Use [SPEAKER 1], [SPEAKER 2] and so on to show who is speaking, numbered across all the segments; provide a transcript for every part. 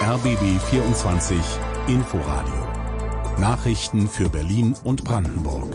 [SPEAKER 1] RBB 24 Inforadio. Nachrichten für Berlin und Brandenburg.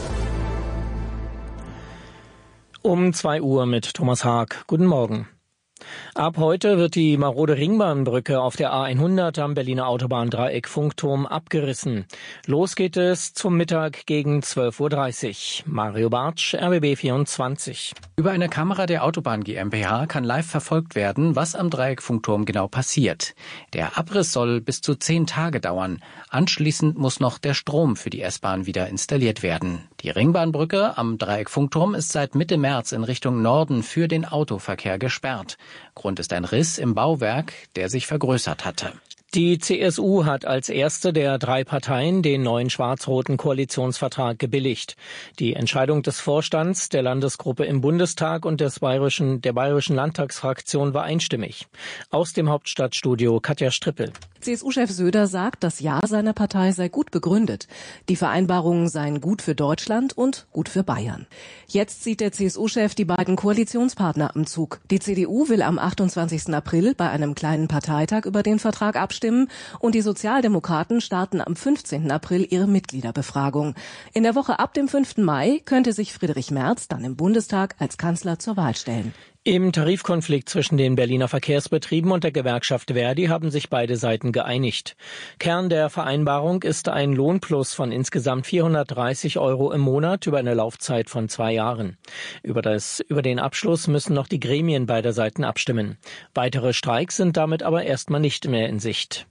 [SPEAKER 2] Um 2 Uhr mit Thomas Haag. Guten Morgen. Ab heute wird die marode Ringbahnbrücke auf der A100 am Berliner Autobahndreieck Funkturm abgerissen. Los geht es zum Mittag gegen 12.30 Uhr. Mario Bartsch, RBB 24.
[SPEAKER 3] Über eine Kamera der Autobahn GmbH kann live verfolgt werden, was am Dreieck Funkturm genau passiert. Der Abriss soll bis zu 10 Tage dauern. Anschließend muss noch der Strom für die S-Bahn wieder installiert werden. Die Ringbahnbrücke am Dreieck Funkturm ist seit Mitte März in Richtung Norden für den Autoverkehr gesperrt. Grund ist ein Riss im Bauwerk, der sich vergrößert hatte.
[SPEAKER 2] Die CSU hat als erste der 3 Parteien den neuen schwarz-roten Koalitionsvertrag gebilligt. Die Entscheidung des Vorstands, der Landesgruppe im Bundestag und der bayerischen Landtagsfraktion war einstimmig. Aus dem Hauptstadtstudio Katja Strippel.
[SPEAKER 4] CSU-Chef Söder sagt, das Ja seiner Partei sei gut begründet. Die Vereinbarungen seien gut für Deutschland und gut für Bayern. Jetzt sieht der CSU-Chef die beiden Koalitionspartner am Zug. Die CDU will am 28. April bei einem kleinen Parteitag über den Vertrag abstimmen und die Sozialdemokraten starten am 15. April ihre Mitgliederbefragung. In der Woche ab dem 5. Mai könnte sich Friedrich Merz dann im Bundestag als Kanzler zur Wahl stellen.
[SPEAKER 2] Im Tarifkonflikt zwischen den Berliner Verkehrsbetrieben und der Gewerkschaft Verdi haben sich beide Seiten geeinigt. Kern der Vereinbarung ist ein Lohnplus von insgesamt 430 € im Monat über eine Laufzeit von 2 Jahren. Über den Abschluss müssen noch die Gremien beider Seiten abstimmen. Weitere Streiks sind damit aber erstmal nicht mehr in Sicht.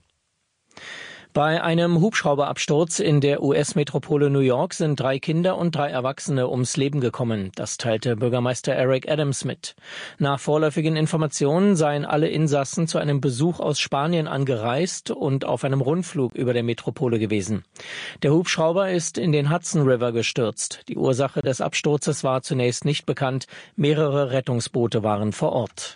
[SPEAKER 2] Bei einem Hubschrauberabsturz in der US-Metropole New York sind 3 Kinder und 3 Erwachsene ums Leben gekommen. Das teilte Bürgermeister Eric Adams mit. Nach vorläufigen Informationen seien alle Insassen zu einem Besuch aus Spanien angereist und auf einem Rundflug über der Metropole gewesen. Der Hubschrauber ist in den Hudson River gestürzt. Die Ursache des Absturzes war zunächst nicht bekannt. Mehrere Rettungsboote waren vor Ort.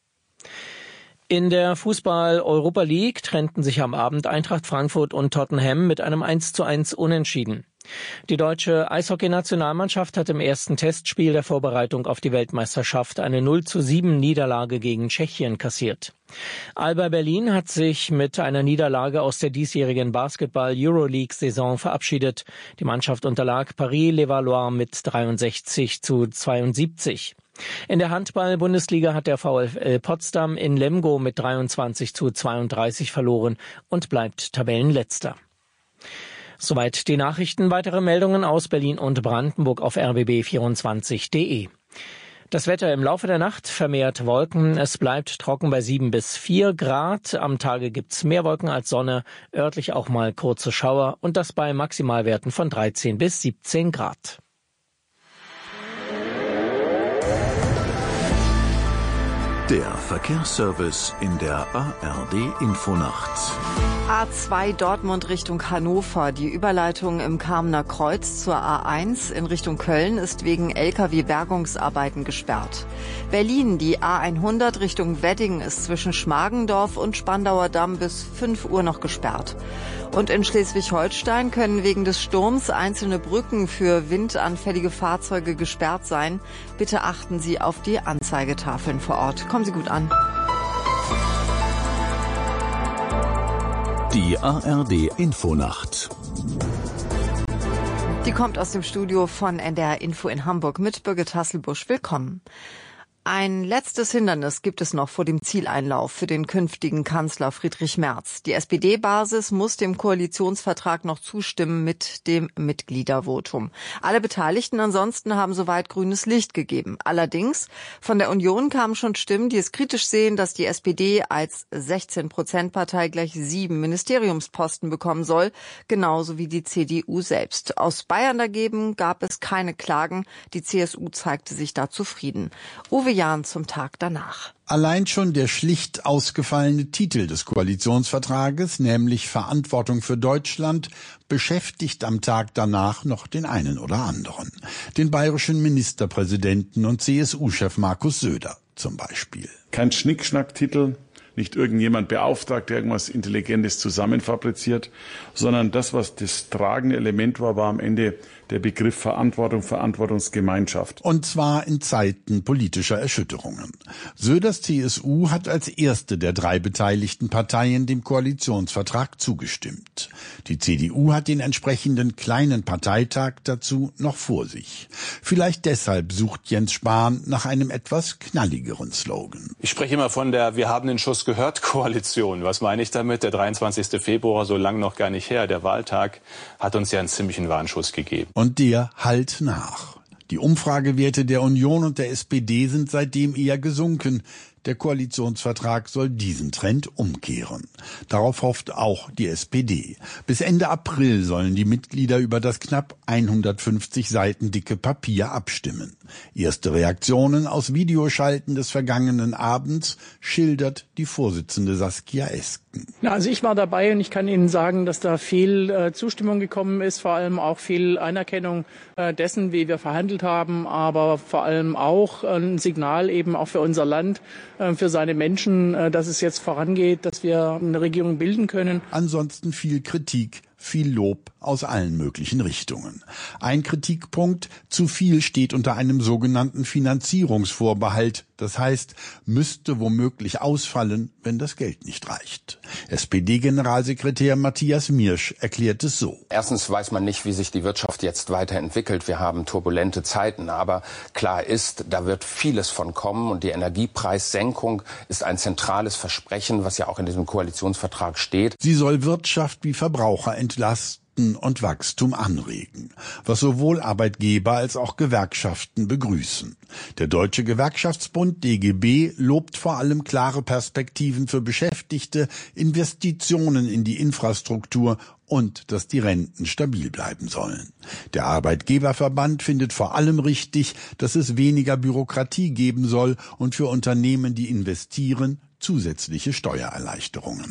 [SPEAKER 2] In der Fußball-Europa League trennten sich am Abend Eintracht Frankfurt und Tottenham mit einem 1:1 Unentschieden. Die deutsche Eishockey-Nationalmannschaft hat im ersten Testspiel der Vorbereitung auf die Weltmeisterschaft eine 0:7 Niederlage gegen Tschechien kassiert. Alba Berlin hat sich mit einer Niederlage aus der diesjährigen Basketball-Euroleague-Saison verabschiedet. Die Mannschaft unterlag Paris-Levallois mit 63:72. In der Handball-Bundesliga hat der VfL Potsdam in Lemgo mit 23:32 verloren und bleibt Tabellenletzter. Soweit die Nachrichten. Weitere Meldungen aus Berlin und Brandenburg auf rbb24.de. Das Wetter im Laufe der Nacht vermehrt Wolken. Es bleibt trocken bei 7 bis 4 Grad. Am Tage gibt's mehr Wolken als Sonne, örtlich auch mal kurze Schauer und das bei Maximalwerten von 13 bis 17 Grad.
[SPEAKER 5] Der Verkehrsservice in der ARD Infonacht.
[SPEAKER 6] A2 Dortmund Richtung Hannover. Die Überleitung im Kamener Kreuz zur A1 in Richtung Köln ist wegen Lkw-Bergungsarbeiten gesperrt. Berlin, die A100 Richtung Wedding ist zwischen Schmargendorf und Spandauer Damm bis 5 Uhr noch gesperrt. Und in Schleswig-Holstein können wegen des Sturms einzelne Brücken für windanfällige Fahrzeuge gesperrt sein. Bitte achten Sie auf die Anzeigetafeln vor Ort. Kommen Sie gut an.
[SPEAKER 5] Die ARD Infonacht.
[SPEAKER 6] Die kommt aus dem Studio von NDR Info in Hamburg mit Birgit Hasselbusch. Willkommen. Ein letztes Hindernis gibt es noch vor dem Zieleinlauf für den künftigen Kanzler Friedrich Merz. Die SPD-Basis muss dem Koalitionsvertrag noch zustimmen mit dem Mitgliedervotum. Alle Beteiligten ansonsten haben soweit grünes Licht gegeben. Allerdings, von der Union kamen schon Stimmen, die es kritisch sehen, dass die SPD als 16%-Partei gleich 7 Ministeriumsposten bekommen soll, genauso wie die CDU selbst. Aus Bayern dagegen gab es keine Klagen. Die CSU zeigte sich da zufrieden. Uwe Jahn zum Tag danach.
[SPEAKER 7] Allein schon der schlicht ausgefallene Titel des Koalitionsvertrages, nämlich Verantwortung für Deutschland, beschäftigt am Tag danach noch den einen oder anderen. Den bayerischen Ministerpräsidenten und CSU-Chef Markus Söder zum Beispiel.
[SPEAKER 8] Kein Schnickschnack-Titel, nicht irgendjemand beauftragt, der irgendwas Intelligentes zusammenfabriziert, sondern das, was das tragende Element war am Ende der Begriff Verantwortung, Verantwortungsgemeinschaft.
[SPEAKER 7] Und zwar in Zeiten politischer Erschütterungen. Söders CSU hat als erste der 3 beteiligten Parteien dem Koalitionsvertrag zugestimmt. Die CDU hat den entsprechenden kleinen Parteitag dazu noch vor sich. Vielleicht deshalb sucht Jens Spahn nach einem etwas knalligeren Slogan.
[SPEAKER 9] Ich spreche immer von der "Wir haben den Schuss gehört" Koalition. Was meine ich damit? Der 23. Februar, so lang noch gar nicht her, der Wahltag, hat uns ja einen ziemlichen Warnschuss gegeben.
[SPEAKER 7] Und der hallt nach. Die Umfragewerte der Union und der SPD sind seitdem eher gesunken. Der Koalitionsvertrag soll diesen Trend umkehren. Darauf hofft auch die SPD. Bis Ende April sollen die Mitglieder über das knapp 150 Seiten dicke Papier abstimmen. Erste Reaktionen aus Videoschalten des vergangenen Abends schildert die Vorsitzende Saskia Esken.
[SPEAKER 10] Also ich war dabei und ich kann Ihnen sagen, dass da viel Zustimmung gekommen ist, vor allem auch viel Anerkennung dessen, wie wir verhandelt haben, aber vor allem auch ein Signal eben auch für unser Land, für seine Menschen, dass es jetzt vorangeht, dass wir eine Regierung bilden können.
[SPEAKER 7] Ansonsten viel Kritik, viel Lob aus allen möglichen Richtungen. Ein Kritikpunkt: zu viel steht unter einem sogenannten Finanzierungsvorbehalt. Das heißt, müsste womöglich ausfallen, wenn das Geld nicht reicht. SPD-Generalsekretär Matthias Miersch erklärt es so.
[SPEAKER 11] Erstens weiß man nicht, wie sich die Wirtschaft jetzt weiterentwickelt. Wir haben turbulente Zeiten, aber klar ist, da wird vieles von kommen und die Energiepreissenkung ist ein zentrales Versprechen, was ja auch in diesem Koalitionsvertrag steht.
[SPEAKER 7] Sie soll Wirtschaft wie Verbraucher entlasten und Wachstum anregen, was sowohl Arbeitgeber als auch Gewerkschaften begrüßen. Der Deutsche Gewerkschaftsbund DGB lobt vor allem klare Perspektiven für Beschäftigte, Investitionen in die Infrastruktur und dass die Renten stabil bleiben sollen. Der Arbeitgeberverband findet vor allem richtig, dass es weniger Bürokratie geben soll und für Unternehmen, die investieren, zusätzliche Steuererleichterungen.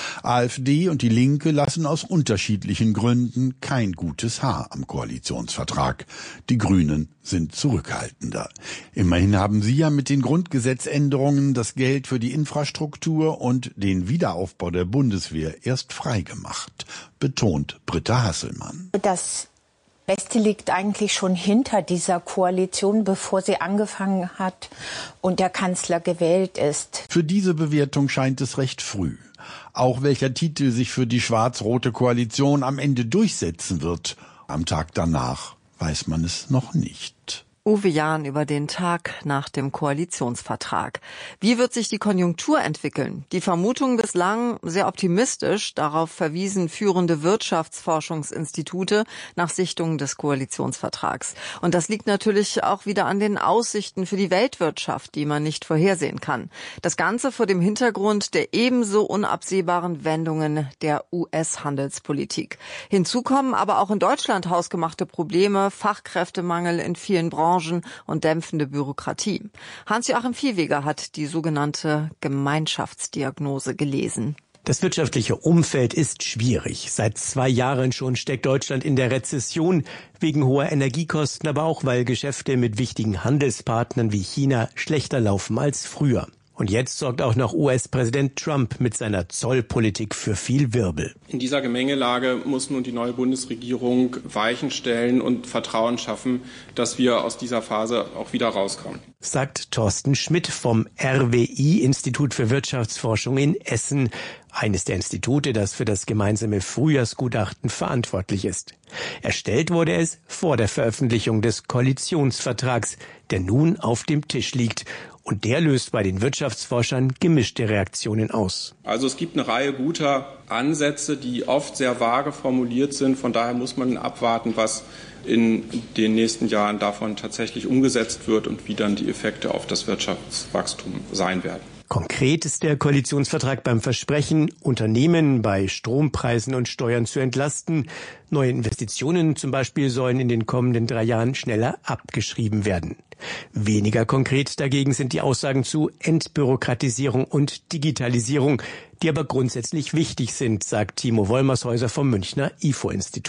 [SPEAKER 7] AfD und die Linke lassen aus unterschiedlichen Gründen kein gutes Haar am Koalitionsvertrag. Die Grünen sind zurückhaltender. Immerhin haben sie ja mit den Grundgesetzänderungen das Geld für die Infrastruktur und den Wiederaufbau der Bundeswehr erst freigemacht, betont Britta Hasselmann.
[SPEAKER 12] Das Beste liegt eigentlich schon hinter dieser Koalition, bevor sie angefangen hat und der Kanzler gewählt ist.
[SPEAKER 7] Für diese Bewertung scheint es recht früh. Auch welcher Titel sich für die schwarz-rote Koalition am Ende durchsetzen wird, am Tag danach weiß man es noch nicht.
[SPEAKER 6] Uwe Jahn über den Tag nach dem Koalitionsvertrag. Wie wird sich die Konjunktur entwickeln? Die Vermutung bislang sehr optimistisch. Darauf verwiesen führende Wirtschaftsforschungsinstitute nach Sichtung des Koalitionsvertrags. Und das liegt natürlich auch wieder an den Aussichten für die Weltwirtschaft, die man nicht vorhersehen kann. Das Ganze vor dem Hintergrund der ebenso unabsehbaren Wendungen der US-Handelspolitik. Hinzu kommen aber auch in Deutschland hausgemachte Probleme, Fachkräftemangel in vielen Branchen und dämpfende Bürokratie. Hans-Joachim Viehweger hat die sogenannte Gemeinschaftsdiagnose gelesen.
[SPEAKER 13] Das wirtschaftliche Umfeld ist schwierig. Seit 2 Jahren schon steckt Deutschland in der Rezession, wegen hoher Energiekosten, aber auch weil Geschäfte mit wichtigen Handelspartnern wie China schlechter laufen als früher. Und jetzt sorgt auch noch US-Präsident Trump mit seiner Zollpolitik für viel Wirbel.
[SPEAKER 14] In dieser Gemengelage muss nun die neue Bundesregierung Weichen stellen und Vertrauen schaffen, dass wir aus dieser Phase auch wieder rauskommen.
[SPEAKER 13] Sagt Thorsten Schmidt vom RWI, Institut für Wirtschaftsforschung in Essen. Eines der Institute, das für das gemeinsame Frühjahrsgutachten verantwortlich ist. Erstellt wurde es vor der Veröffentlichung des Koalitionsvertrags, der nun auf dem Tisch liegt. Und der löst bei den Wirtschaftsforschern gemischte Reaktionen aus.
[SPEAKER 14] Also es gibt eine Reihe guter Ansätze, die oft sehr vage formuliert sind. Von daher muss man abwarten, was in den nächsten Jahren davon tatsächlich umgesetzt wird und wie dann die Effekte auf das Wirtschaftswachstum sein werden.
[SPEAKER 13] Konkret ist der Koalitionsvertrag beim Versprechen, Unternehmen bei Strompreisen und Steuern zu entlasten. Neue Investitionen zum Beispiel sollen in den kommenden 3 Jahren schneller abgeschrieben werden. Weniger konkret dagegen sind die Aussagen zu Entbürokratisierung und Digitalisierung, die aber grundsätzlich wichtig sind, sagt Timo Wollmershäuser vom Münchner IFO-Institut.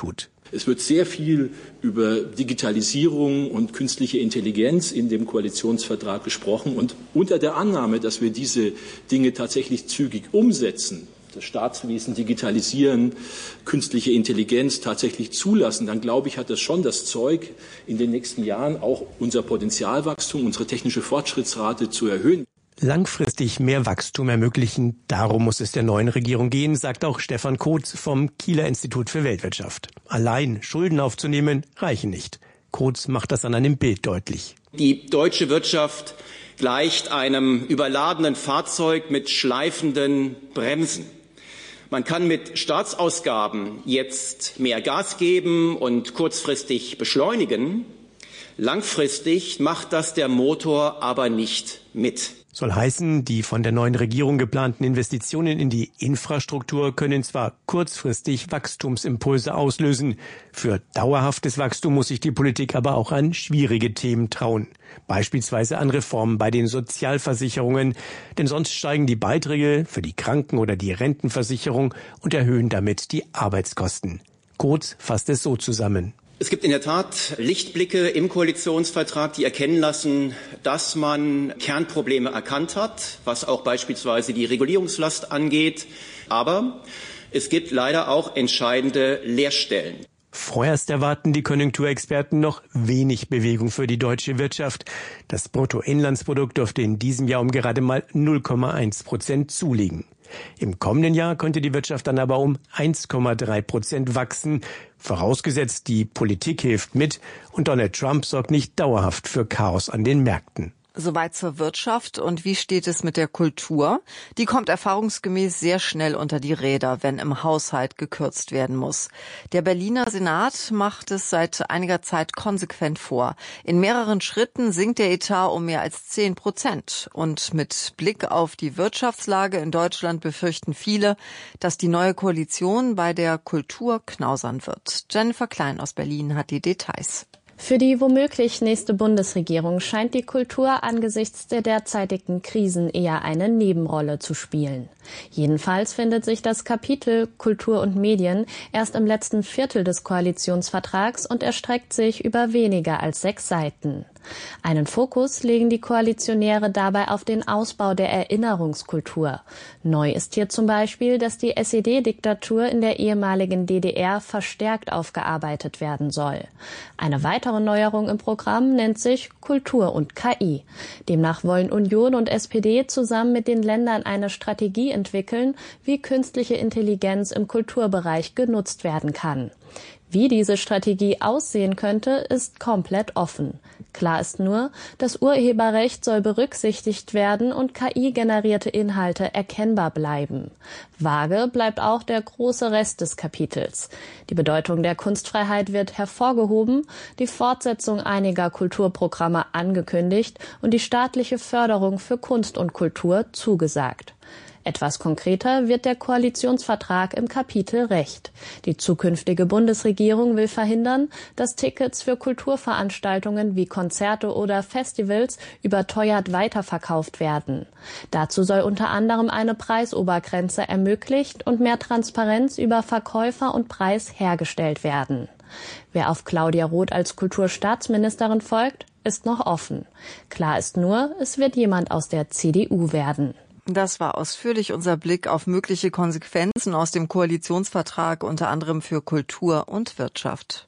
[SPEAKER 15] Es wird sehr viel über Digitalisierung und künstliche Intelligenz in dem Koalitionsvertrag gesprochen. Und unter der Annahme, dass wir diese Dinge tatsächlich zügig umsetzen, das Staatswesen digitalisieren, künstliche Intelligenz tatsächlich zulassen, dann glaube ich, hat das schon das Zeug, in den nächsten Jahren auch unser Potenzialwachstum, unsere technische Fortschrittsrate zu erhöhen.
[SPEAKER 13] Langfristig mehr Wachstum ermöglichen, darum muss es der neuen Regierung gehen, sagt auch Stefan Kotz vom Kieler Institut für Weltwirtschaft. Allein Schulden aufzunehmen reichen nicht. Kotz macht das an einem Bild deutlich.
[SPEAKER 16] Die deutsche Wirtschaft gleicht einem überladenen Fahrzeug mit schleifenden Bremsen. Man kann mit Staatsausgaben jetzt mehr Gas geben und kurzfristig beschleunigen. Langfristig macht das der Motor aber nicht mit.
[SPEAKER 13] Soll heißen, die von der neuen Regierung geplanten Investitionen in die Infrastruktur können zwar kurzfristig Wachstumsimpulse auslösen. Für dauerhaftes Wachstum muss sich die Politik aber auch an schwierige Themen trauen. Beispielsweise an Reformen bei den Sozialversicherungen. Denn sonst steigen die Beiträge für die Kranken- oder die Rentenversicherung und erhöhen damit die Arbeitskosten. Kotz fasst es so zusammen.
[SPEAKER 16] Es gibt in der Tat Lichtblicke im Koalitionsvertrag, die erkennen lassen, dass man Kernprobleme erkannt hat, was auch beispielsweise die Regulierungslast angeht. Aber es gibt leider auch entscheidende Leerstellen.
[SPEAKER 13] Vorerst erwarten die Konjunkturexperten noch wenig Bewegung für die deutsche Wirtschaft. Das Bruttoinlandsprodukt dürfte in diesem Jahr um gerade mal 0,1% zulegen. Im kommenden Jahr könnte die Wirtschaft dann aber um 1,3% wachsen, vorausgesetzt die Politik hilft mit und Donald Trump sorgt nicht dauerhaft für Chaos an den Märkten.
[SPEAKER 6] Soweit zur Wirtschaft. Und wie steht es mit der Kultur? Die kommt erfahrungsgemäß sehr schnell unter die Räder, wenn im Haushalt gekürzt werden muss. Der Berliner Senat macht es seit einiger Zeit konsequent vor. In mehreren Schritten sinkt der Etat um mehr als 10%. Und mit Blick auf die Wirtschaftslage in Deutschland befürchten viele, dass die neue Koalition bei der Kultur knausern wird. Jennifer Klein aus Berlin hat die Details.
[SPEAKER 17] Für die womöglich nächste Bundesregierung scheint die Kultur angesichts der derzeitigen Krisen eher eine Nebenrolle zu spielen. Jedenfalls findet sich das Kapitel Kultur und Medien erst im letzten Viertel des Koalitionsvertrags und erstreckt sich über weniger als 6 Seiten. Einen Fokus legen die Koalitionäre dabei auf den Ausbau der Erinnerungskultur. Neu ist hier zum Beispiel, dass die SED-Diktatur in der ehemaligen DDR verstärkt aufgearbeitet werden soll. Eine weitere Neuerung im Programm nennt sich Kultur und KI. Demnach wollen Union und SPD zusammen mit den Ländern eine Strategie entwickeln, wie künstliche Intelligenz im Kulturbereich genutzt werden kann. Wie diese Strategie aussehen könnte, ist komplett offen. Klar ist nur, das Urheberrecht soll berücksichtigt werden und KI-generierte Inhalte erkennbar bleiben. Vage bleibt auch der große Rest des Kapitels. Die Bedeutung der Kunstfreiheit wird hervorgehoben, die Fortsetzung einiger Kulturprogramme angekündigt und die staatliche Förderung für Kunst und Kultur zugesagt. Etwas konkreter wird der Koalitionsvertrag im Kapitel Recht. Die zukünftige Bundesregierung will verhindern, dass Tickets für Kulturveranstaltungen wie Konzerte oder Festivals überteuert weiterverkauft werden. Dazu soll unter anderem eine Preisobergrenze ermöglicht und mehr Transparenz über Verkäufer und Preis hergestellt werden. Wer auf Claudia Roth als Kulturstaatsministerin folgt, ist noch offen. Klar ist nur, es wird jemand aus der CDU werden.
[SPEAKER 6] Das war ausführlich unser Blick auf mögliche Konsequenzen aus dem Koalitionsvertrag, unter anderem für Kultur und Wirtschaft.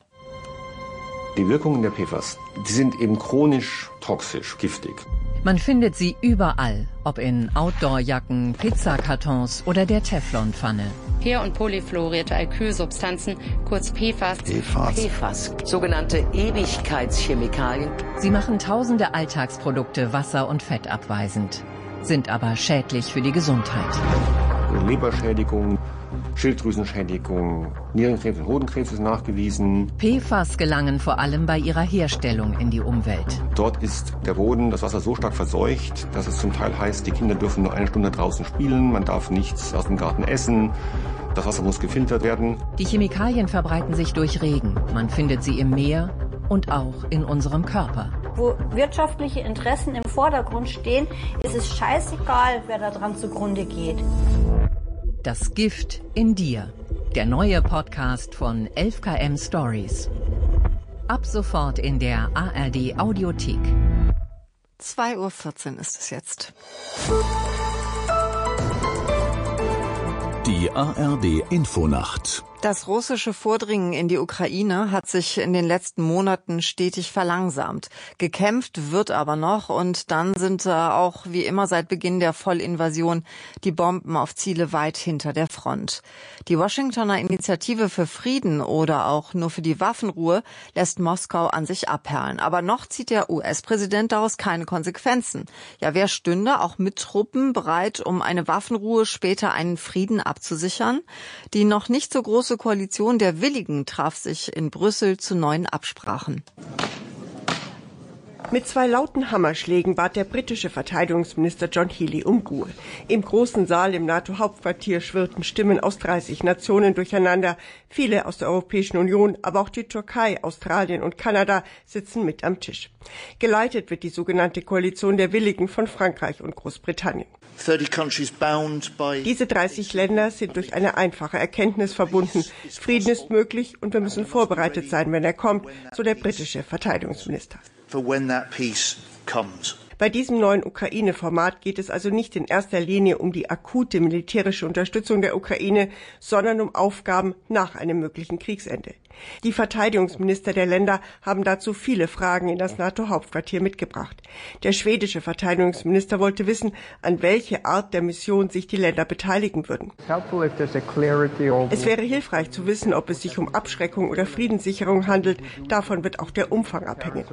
[SPEAKER 18] Die Wirkungen der PFAS, die sind eben chronisch toxisch, giftig.
[SPEAKER 19] Man findet sie überall, ob in Outdoor-Jacken, Pizzakartons oder der Teflonpfanne.
[SPEAKER 20] Per- und polyfluorierte Alkylsubstanzen, kurz PFAS.
[SPEAKER 19] PFAS, sogenannte Ewigkeitschemikalien. Sie machen tausende Alltagsprodukte wasser- und fettabweisend, sind aber schädlich für die Gesundheit.
[SPEAKER 18] Leberschädigung, Schilddrüsenschädigung, Nierenkrebs und Hodenkrebs ist nachgewiesen.
[SPEAKER 19] PFAS gelangen vor allem bei ihrer Herstellung in die Umwelt.
[SPEAKER 18] Dort ist der Boden, das Wasser so stark verseucht, dass es zum Teil heißt, die Kinder dürfen nur 1 Stunde draußen spielen, man darf nichts aus dem Garten essen. Das Wasser muss gefiltert werden.
[SPEAKER 19] Die Chemikalien verbreiten sich durch Regen. Man findet sie im Meer und auch in unserem Körper.
[SPEAKER 21] Wo wirtschaftliche Interessen im Vordergrund stehen, ist es scheißegal, wer daran zugrunde geht.
[SPEAKER 19] Das Gift in dir. Der neue Podcast von 11KM Stories. Ab sofort in der ARD Audiothek.
[SPEAKER 6] 2:14 Uhr ist es jetzt.
[SPEAKER 5] Die ARD Infonacht.
[SPEAKER 6] Das russische Vordringen in die Ukraine hat sich in den letzten Monaten stetig verlangsamt. Gekämpft wird aber noch und dann sind auch wie immer seit Beginn der Vollinvasion die Bomben auf Ziele weit hinter der Front. Die Washingtoner Initiative für Frieden oder auch nur für die Waffenruhe lässt Moskau an sich abperlen. Aber noch zieht der US-Präsident daraus keine Konsequenzen. Ja, wer stünde auch mit Truppen bereit, um eine Waffenruhe, später einen Frieden abzusichern? Die noch nicht so große Koalition der Willigen traf sich in Brüssel zu neuen Absprachen.
[SPEAKER 1] Mit 2 lauten Hammerschlägen bat der britische Verteidigungsminister John Healey um Ruhe. Im großen Saal im NATO-Hauptquartier schwirrten Stimmen aus 30 Nationen durcheinander. Viele aus der Europäischen Union, aber auch die Türkei, Australien und Kanada sitzen mit am Tisch. Geleitet wird die sogenannte Koalition der Willigen von Frankreich und Großbritannien. Diese 30 Länder sind durch eine einfache Erkenntnis verbunden. Frieden ist möglich und wir müssen vorbereitet sein, wenn er kommt, so der britische Verteidigungsminister. Bei diesem neuen Ukraine-Format geht es also nicht in erster Linie um die akute militärische Unterstützung der Ukraine, sondern um Aufgaben nach einem möglichen Kriegsende. Die Verteidigungsminister der Länder haben dazu viele Fragen in das NATO-Hauptquartier mitgebracht. Der schwedische Verteidigungsminister wollte wissen, an welche Art der Mission sich die Länder beteiligen würden. Es wäre hilfreich zu wissen, ob es sich um Abschreckung oder Friedenssicherung handelt. Davon wird auch der Umfang abhängen.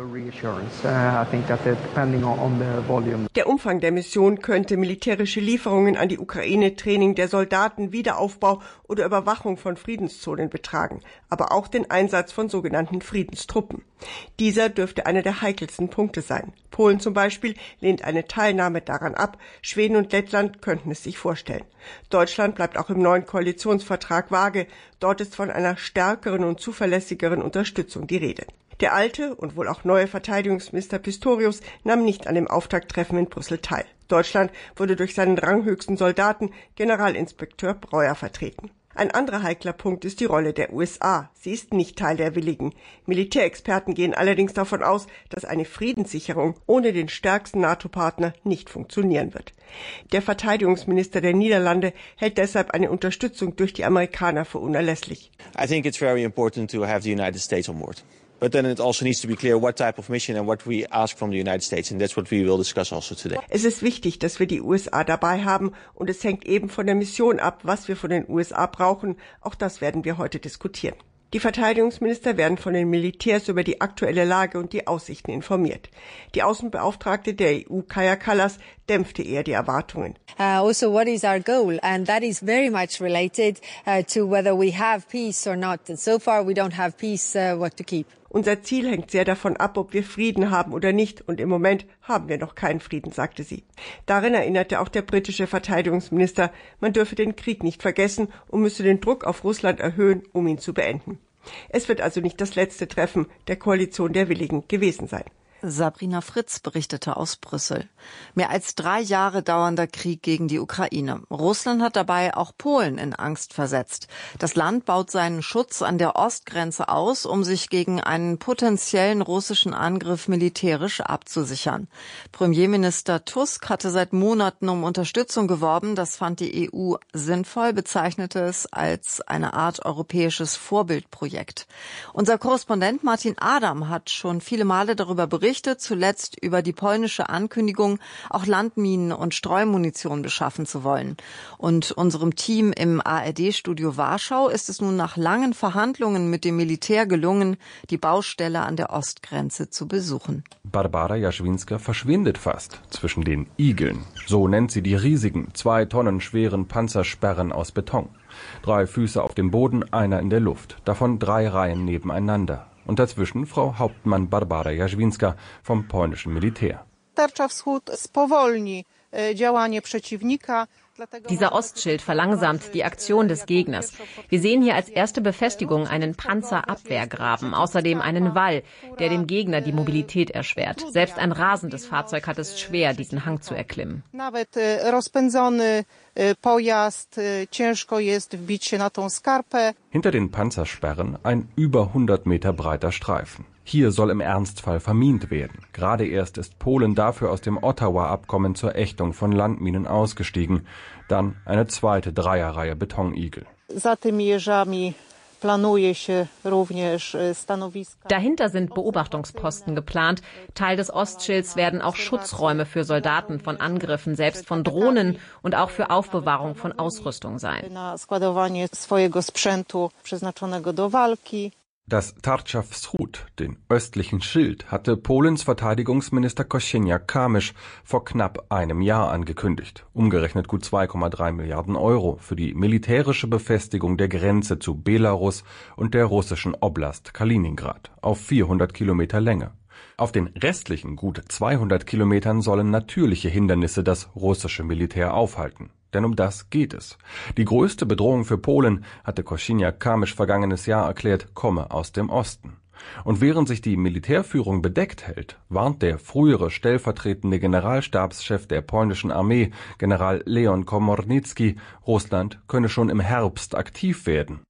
[SPEAKER 1] Der Umfang der Mission könnte militärische Lieferungen an die Ukraine, Training der Soldaten, Wiederaufbau oder Überwachung von Friedenszonen betragen, aber auch den Einsatz von sogenannten Friedenstruppen. Dieser dürfte einer der heikelsten Punkte sein. Polen zum Beispiel lehnt eine Teilnahme daran ab. Schweden und Lettland könnten es sich vorstellen. Deutschland bleibt auch im neuen Koalitionsvertrag vage. Dort ist von einer stärkeren und zuverlässigeren Unterstützung die Rede. Der alte und wohl auch neue Verteidigungsminister Pistorius nahm nicht an dem Auftakttreffen in Brüssel teil. Deutschland wurde durch seinen ranghöchsten Soldaten, Generalinspekteur Breuer, vertreten. Ein anderer heikler Punkt ist die Rolle der USA. Sie ist nicht Teil der Willigen. Militärexperten gehen allerdings davon aus, dass eine Friedenssicherung ohne den stärksten NATO-Partner nicht funktionieren wird. Der Verteidigungsminister der Niederlande hält deshalb eine Unterstützung durch die Amerikaner für unerlässlich.
[SPEAKER 22] I think it's very important to have the United States on board. But then it also needs to be clear what type of mission and what we ask from the United States, and that's what we will discuss also today.
[SPEAKER 1] Es ist wichtig, dass wir die USA dabei haben, und es hängt eben von der Mission ab, was wir von den USA brauchen. Auch das werden wir heute diskutieren. Die Verteidigungsminister werden von den Militärs über die aktuelle Lage und die Aussichten informiert. Die Außenbeauftragte der EU, Kaja Kallas, dämpfte eher die Erwartungen.
[SPEAKER 23] Also what is our goal? And that is very much related to whether we have peace or not. And so far we don't have peace, what to keep.
[SPEAKER 1] Unser Ziel hängt sehr davon ab, ob wir Frieden haben oder nicht, und im Moment haben wir noch keinen Frieden, sagte sie. Darin erinnerte auch der britische Verteidigungsminister, man dürfe den Krieg nicht vergessen und müsse den Druck auf Russland erhöhen, um ihn zu beenden. Es wird also nicht das letzte Treffen der Koalition der Willigen gewesen sein.
[SPEAKER 6] Sabrina Fritz berichtete aus Brüssel. Mehr als 3 Jahre dauernder Krieg gegen die Ukraine. Russland hat dabei auch Polen in Angst versetzt. Das Land baut seinen Schutz an der Ostgrenze aus, um sich gegen einen potenziellen russischen Angriff militärisch abzusichern. Premierminister Tusk hatte seit Monaten um Unterstützung geworben. Das fand die EU sinnvoll, bezeichnete es als eine Art europäisches Vorbildprojekt. Unser Korrespondent Martin Adam hat schon viele Male darüber berichtet, zuletzt über die polnische Ankündigung, auch Landminen und Streumunition beschaffen zu wollen. Und unserem Team im ARD-Studio Warschau ist es nun nach langen Verhandlungen mit dem Militär gelungen, die Baustelle an der Ostgrenze zu besuchen.
[SPEAKER 24] Barbara Jaschwinska verschwindet fast zwischen den Igeln. So nennt sie die riesigen, 2 Tonnen schweren Panzersperren aus Beton. 3 Füße auf dem Boden, einer in der Luft, davon 3 Reihen nebeneinander. Und dazwischen Frau Hauptmann Barbara Jaschwinska vom polnischen Militär.
[SPEAKER 2] Dieser Ostschild verlangsamt die Aktion des Gegners. Wir sehen hier als erste Befestigung einen Panzerabwehrgraben, außerdem einen Wall, der dem Gegner die Mobilität erschwert. Selbst ein rasendes Fahrzeug hat es schwer, diesen Hang zu erklimmen.
[SPEAKER 24] Hinter den Panzersperren ein über 100 Meter breiter Streifen. Hier soll im Ernstfall vermint werden. Gerade erst ist Polen dafür aus dem Ottawa-Abkommen zur Ächtung von Landminen ausgestiegen. Dann eine zweite Dreierreihe Betonigel.
[SPEAKER 2] Dahinter sind Beobachtungsposten geplant. Teil des Ostschilds werden auch Schutzräume für Soldaten von Angriffen, selbst von Drohnen und auch für Aufbewahrung von Ausrüstung sein.
[SPEAKER 24] Das Tarcza Wschód, den östlichen Schild, hatte Polens Verteidigungsminister Kosiniak-Kamysz vor knapp einem Jahr angekündigt. Umgerechnet gut 2,3 Milliarden Euro für die militärische Befestigung der Grenze zu Belarus und der russischen Oblast Kaliningrad auf 400 Kilometer Länge. Auf den restlichen gut 200 Kilometern sollen natürliche Hindernisse das russische Militär aufhalten. Denn um das geht es. Die größte Bedrohung für Polen, hatte Kosiniak-Kamysz vergangenes Jahr erklärt, komme aus dem Osten. Und während sich die Militärführung bedeckt hält, warnt der frühere stellvertretende Generalstabschef der polnischen Armee, General Leon Komornicki, Russland könne schon im Herbst aktiv werden.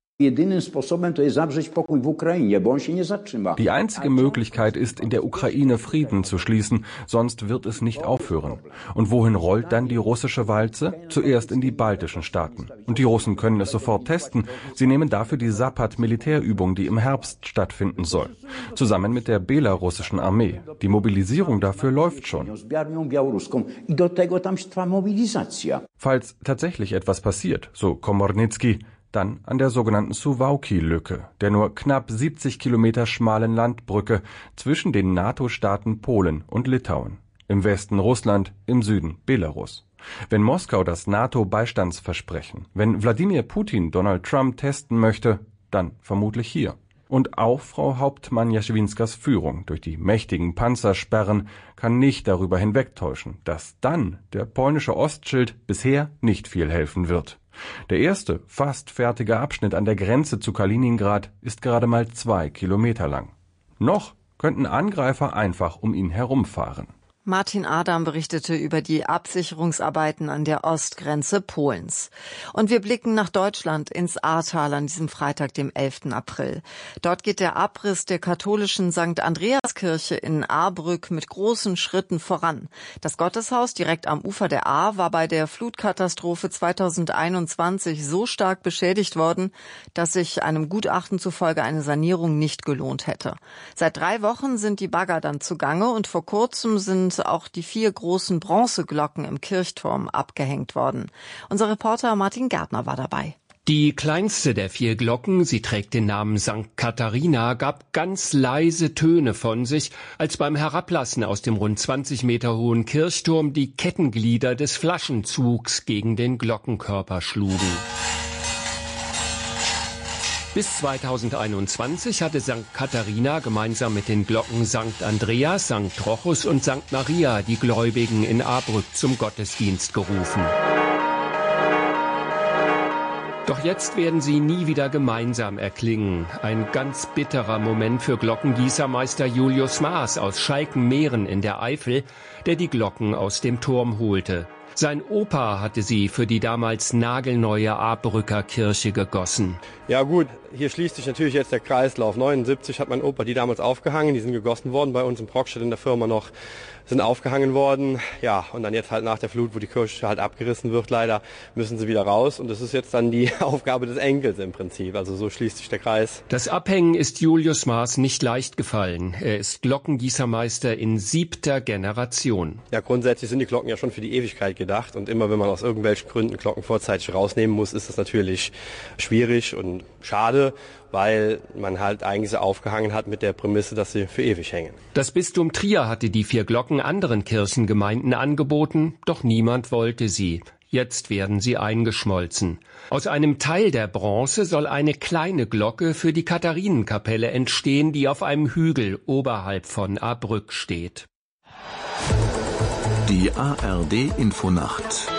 [SPEAKER 24] Die einzige Möglichkeit ist, in der Ukraine Frieden zu schließen, sonst wird es nicht aufhören. Und wohin rollt dann die russische Walze? Zuerst in die baltischen Staaten. Und die Russen können es sofort testen. Sie nehmen dafür die Sapad-Militärübung, die im Herbst stattfinden soll. Zusammen mit der belarussischen Armee. Die Mobilisierung dafür läuft schon. Falls tatsächlich etwas passiert, so Komornicki, dann an der sogenannten Suwałki-Lücke, der nur knapp 70 Kilometer schmalen Landbrücke zwischen den NATO-Staaten Polen und Litauen. Im Westen Russland, im Süden Belarus. Wenn Moskau das NATO-Beistandsversprechen, wenn Wladimir Putin Donald Trump testen möchte, dann vermutlich hier. Und auch Frau Hauptmann-Jaschwinskas Führung durch die mächtigen Panzersperren kann nicht darüber hinwegtäuschen, dass dann der polnische Ostschild bisher nicht viel helfen wird. Der erste, fast fertige Abschnitt an der Grenze zu Kaliningrad ist gerade mal 2 Kilometer lang. Noch könnten Angreifer einfach um ihn herumfahren.
[SPEAKER 6] Martin Adam berichtete über die Absicherungsarbeiten an der Ostgrenze Polens. Und wir blicken nach Deutschland ins Ahrtal an diesem Freitag, dem 11. April. Dort geht der Abriss der katholischen St. Andreaskirche in Ahrbrück mit großen Schritten voran. Das Gotteshaus direkt am Ufer der Ahr war bei der Flutkatastrophe 2021 so stark beschädigt worden, dass sich einem Gutachten zufolge eine Sanierung nicht gelohnt hätte. Seit 3 Wochen sind die Bagger dann zugange und vor kurzem sind auch die 4 großen Bronzeglocken im Kirchturm abgehängt worden. Unser Reporter Martin Gärtner war dabei.
[SPEAKER 3] Die kleinste der 4 Glocken, sie trägt den Namen St. Katharina, gab ganz leise Töne von sich, als beim Herablassen aus dem rund 20 Meter hohen Kirchturm die Kettenglieder des Flaschenzugs gegen den Glockenkörper schlugen. Bis 2021 hatte St. Katharina gemeinsam mit den Glocken St. Andreas, St. Trochus und St. Maria die Gläubigen in Ahrbrück zum Gottesdienst gerufen. Doch jetzt werden sie nie wieder gemeinsam erklingen. Ein ganz bitterer Moment für Glockengießermeister Julius Maas aus Schalkenmeeren in der Eifel, der die Glocken aus dem Turm holte. Sein Opa hatte sie für die damals nagelneue Ahrbrücker Kirche gegossen.
[SPEAKER 4] Ja gut, hier schließt sich natürlich jetzt der Kreislauf. 79 hat mein Opa die damals aufgehangen, die sind gegossen worden bei uns in Brockstedt in der Firma noch, sind aufgehangen worden. Ja, und dann jetzt halt nach der Flut, wo die Kirche halt abgerissen wird leider, müssen sie wieder raus. Und das ist jetzt dann die Aufgabe des Enkels im Prinzip. Also so schließt sich der Kreis.
[SPEAKER 3] Das Abhängen ist Julius Maas nicht leicht gefallen. Er ist Glockengießermeister in 7. Generation.
[SPEAKER 4] Ja, grundsätzlich sind die Glocken ja schon für die Ewigkeit gedacht. Und immer wenn man aus irgendwelchen Gründen Glocken vorzeitig rausnehmen muss, ist das natürlich schwierig und schade, weil man halt eigentlich so aufgehangen hat mit der Prämisse, dass sie für ewig hängen.
[SPEAKER 3] Das Bistum Trier hatte die 4 Glocken anderen Kirchengemeinden angeboten, doch niemand wollte sie. Jetzt werden sie eingeschmolzen. Aus einem Teil der Bronze soll eine kleine Glocke für die Katharinenkapelle entstehen, die auf einem Hügel oberhalb von Ahrbrück steht.
[SPEAKER 5] Die ARD Infonacht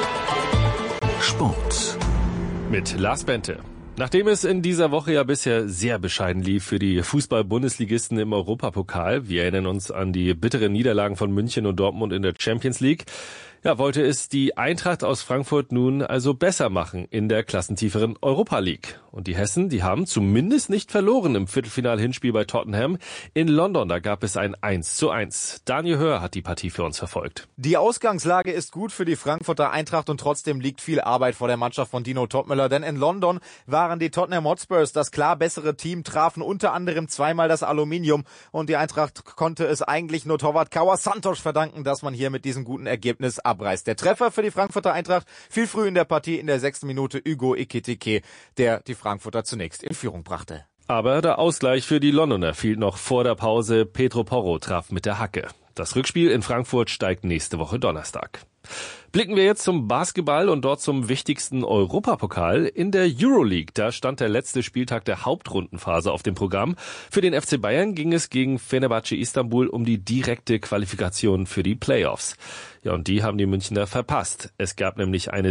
[SPEAKER 5] Sport
[SPEAKER 8] mit Lars Bente. Nachdem es in dieser Woche ja bisher sehr bescheiden lief für die Fußball-Bundesligisten im Europapokal, wir erinnern uns an die bitteren Niederlagen von München und Dortmund in der Champions League, wollte es die Eintracht aus Frankfurt nun also besser machen in der klassentieferen Europa League. Und die Hessen, die haben zumindest nicht verloren im Viertelfinal-Hinspiel bei Tottenham. In London, da gab es ein 1:1. Daniel Hör hat die Partie für uns verfolgt.
[SPEAKER 9] Die Ausgangslage ist gut für die Frankfurter Eintracht und trotzdem liegt viel Arbeit vor der Mannschaft von Dino Topmöller. Denn in London waren die Tottenham Hotspurs das klar bessere Team, trafen unter anderem zweimal das Aluminium. Und die Eintracht konnte es eigentlich nur Torwart Kauer Santos verdanken, dass man hier mit diesem guten Ergebnis abreißt. Der Treffer für die Frankfurter Eintracht fiel früh in der Partie in der 6. Minute Hugo Ekitike, der die Frankfurter zunächst in Führung brachte.
[SPEAKER 8] Aber der Ausgleich für die Londoner fiel noch vor der Pause. Pedro Porro traf mit der Hacke. Das Rückspiel in Frankfurt steigt nächste Woche Donnerstag. Blicken wir jetzt zum Basketball und dort zum wichtigsten Europapokal. In der Euroleague, da stand der letzte Spieltag der Hauptrundenphase auf dem Programm. Für den FC Bayern ging es gegen Fenerbahce Istanbul um die direkte Qualifikation für die Playoffs. Ja, und die haben die Münchner verpasst. Es gab nämlich eine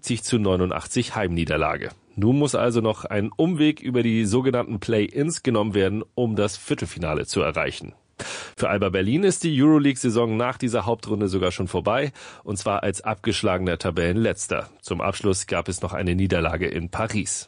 [SPEAKER 8] 77:89 Heimniederlage. Nun muss also noch ein Umweg über die sogenannten Play-ins genommen werden, um das Viertelfinale zu erreichen. Für Alba Berlin ist die Euroleague-Saison nach dieser Hauptrunde sogar schon vorbei, und zwar als abgeschlagener Tabellenletzter. Zum Abschluss gab es noch eine Niederlage in Paris.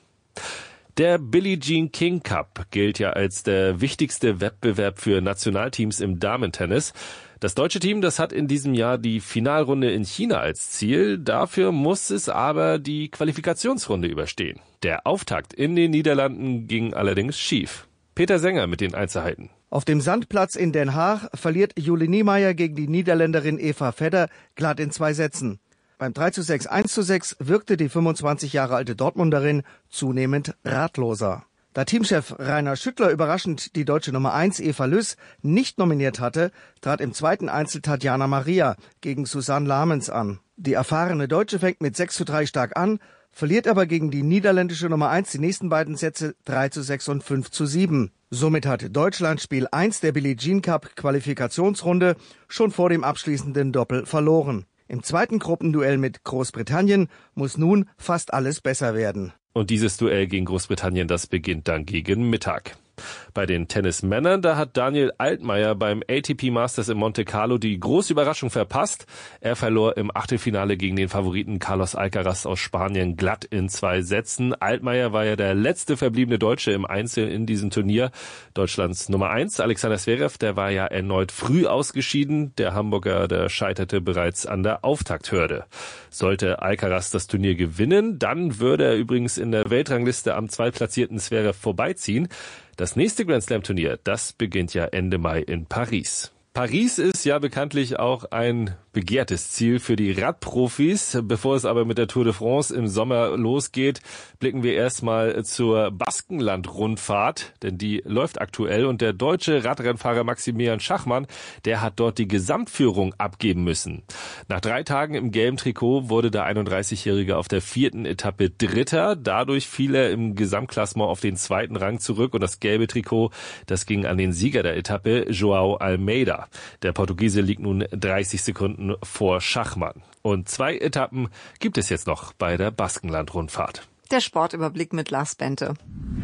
[SPEAKER 8] Der Billie Jean King Cup gilt ja als der wichtigste Wettbewerb für Nationalteams im Damentennis. Das deutsche Team, das hat in diesem Jahr die Finalrunde in China als Ziel. Dafür muss es aber die Qualifikationsrunde überstehen. Der Auftakt in den Niederlanden ging allerdings schief. Peter Sänger mit den Einzelheiten.
[SPEAKER 10] Auf dem Sandplatz in Den Haag verliert Julie Niemeyer gegen die Niederländerin Eva Vedder glatt in 2 Sätzen. Beim 3:6, 1:6 wirkte die 25 Jahre alte Dortmunderin zunehmend ratloser. Da Teamchef Rainer Schüttler überraschend die deutsche Nummer 1 Eva Lüss nicht nominiert hatte, trat im zweiten Einzel Tatjana Maria gegen Susanne Lamens an. Die erfahrene Deutsche fängt mit 6:3 stark an, verliert aber gegen die niederländische Nummer 1 die nächsten beiden Sätze 3:6 und 5:7. Somit hatte Deutschland Spiel 1 der Billie Jean Cup Qualifikationsrunde schon vor dem abschließenden Doppel verloren. Im zweiten Gruppenduell mit Großbritannien muss nun fast alles besser werden.
[SPEAKER 8] Und dieses Duell gegen Großbritannien, das beginnt dann gegen Mittag. Bei den Tennismännern, da hat Daniel Altmaier beim ATP Masters in Monte Carlo die große Überraschung verpasst. Er verlor im Achtelfinale gegen den Favoriten Carlos Alcaraz aus Spanien glatt in 2 Sätzen. Altmaier war ja der letzte verbliebene Deutsche im Einzel in diesem Turnier. Deutschlands Nummer 1, Alexander Zverev, der war ja erneut früh ausgeschieden. Der Hamburger, der scheiterte bereits an der Auftakthürde. Sollte Alcaraz das Turnier gewinnen, dann würde er übrigens in der Weltrangliste am zweitplatzierten Zverev vorbeiziehen. Das nächste Grand-Slam-Turnier, das beginnt ja Ende Mai in Paris. Paris ist ja bekanntlich auch ein begehrtes Ziel für die Radprofis. Bevor es aber mit der Tour de France im Sommer losgeht, blicken wir erstmal zur Baskenland-Rundfahrt, denn die läuft aktuell und der deutsche Radrennfahrer Maximilian Schachmann, der hat dort die Gesamtführung abgeben müssen. Nach 3 Tagen im gelben Trikot wurde der 31-Jährige auf der 4. Etappe Dritter. Dadurch fiel er im Gesamtklassement auf den 2. Rang zurück und das gelbe Trikot, das ging an den Sieger der Etappe, João Almeida. Der Portugiese liegt nun 30 Sekunden vor Schachmann. Und 2 Etappen gibt es jetzt noch bei der Baskenland-Rundfahrt.
[SPEAKER 6] Der Sportüberblick mit Lars Bente.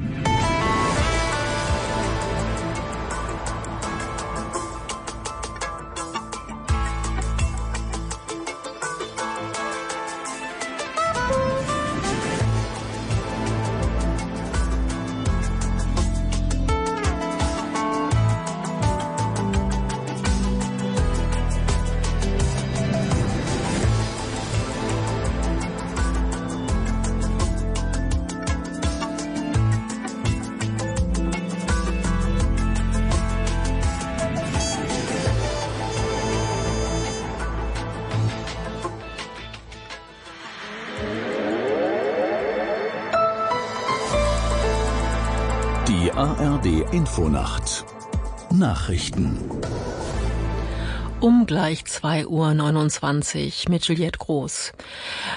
[SPEAKER 5] Die ARD Infonacht Nachrichten.
[SPEAKER 11] Um gleich 2:29 Uhr mit Juliette Groß.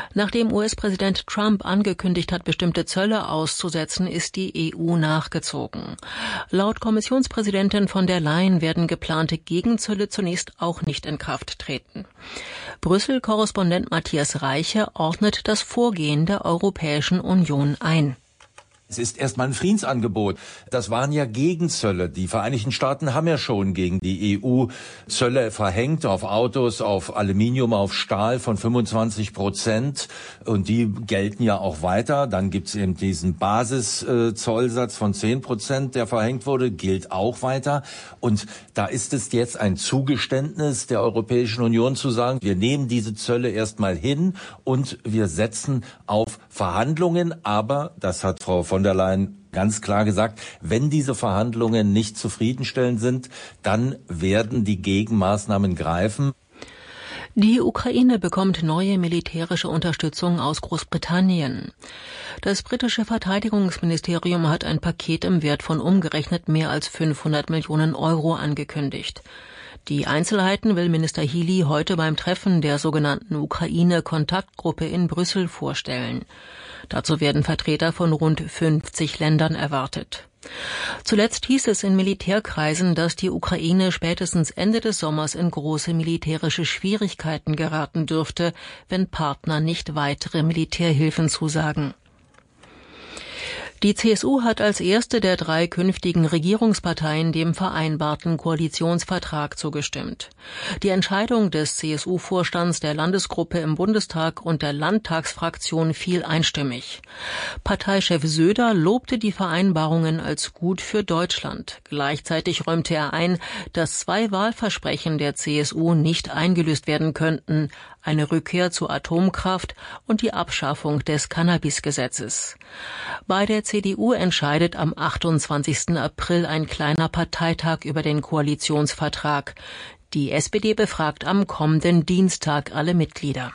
[SPEAKER 7] Nachdem US-Präsident Trump angekündigt hat, bestimmte Zölle auszusetzen, ist die EU nachgezogen. Laut Kommissionspräsidentin von der Leyen werden geplante Gegenzölle zunächst auch nicht in Kraft treten. Brüssel-Korrespondent Matthias Reiche ordnet das Vorgehen der Europäischen Union ein.
[SPEAKER 11] Es ist erstmal ein Friedensangebot. Das waren ja Gegenzölle. Die Vereinigten Staaten haben ja schon gegen die EU Zölle verhängt auf Autos, auf Aluminium, auf Stahl von 25%. Und die gelten ja auch weiter. Dann gibt's eben diesen Basiszollsatz von 10%, der verhängt wurde, gilt auch weiter. Und da ist es jetzt ein Zugeständnis der Europäischen Union zu sagen, wir nehmen diese Zölle erstmal hin und wir setzen auf Verhandlungen. Aber, das hat Frau von der Leyen ganz klar gesagt, wenn diese Verhandlungen nicht zufriedenstellend sind, dann werden die Gegenmaßnahmen greifen.
[SPEAKER 7] Die Ukraine bekommt neue militärische Unterstützung aus Großbritannien. Das britische Verteidigungsministerium hat ein Paket im Wert von umgerechnet mehr als 500 Millionen Euro angekündigt. Die Einzelheiten will Minister Healey heute beim Treffen der sogenannten Ukraine-Kontaktgruppe in Brüssel vorstellen. Dazu werden Vertreter von rund 50 Ländern erwartet. Zuletzt hieß es in Militärkreisen, dass die Ukraine spätestens Ende des Sommers in große militärische Schwierigkeiten geraten dürfte, wenn Partner nicht weitere Militärhilfen zusagen. Die CSU hat als erste der 3 künftigen Regierungsparteien dem vereinbarten Koalitionsvertrag zugestimmt. Die Entscheidung des CSU-Vorstands, der Landesgruppe im Bundestag und der Landtagsfraktion fiel einstimmig. Parteichef Söder lobte die Vereinbarungen als gut für Deutschland. Gleichzeitig räumte er ein, dass 2 Wahlversprechen der CSU nicht eingelöst werden könnten: eine Rückkehr zur Atomkraft und die Abschaffung des Cannabis-Gesetzes. Bei der CDU entscheidet am 28. April ein kleiner Parteitag über den Koalitionsvertrag. Die SPD befragt am kommenden Dienstag alle Mitglieder.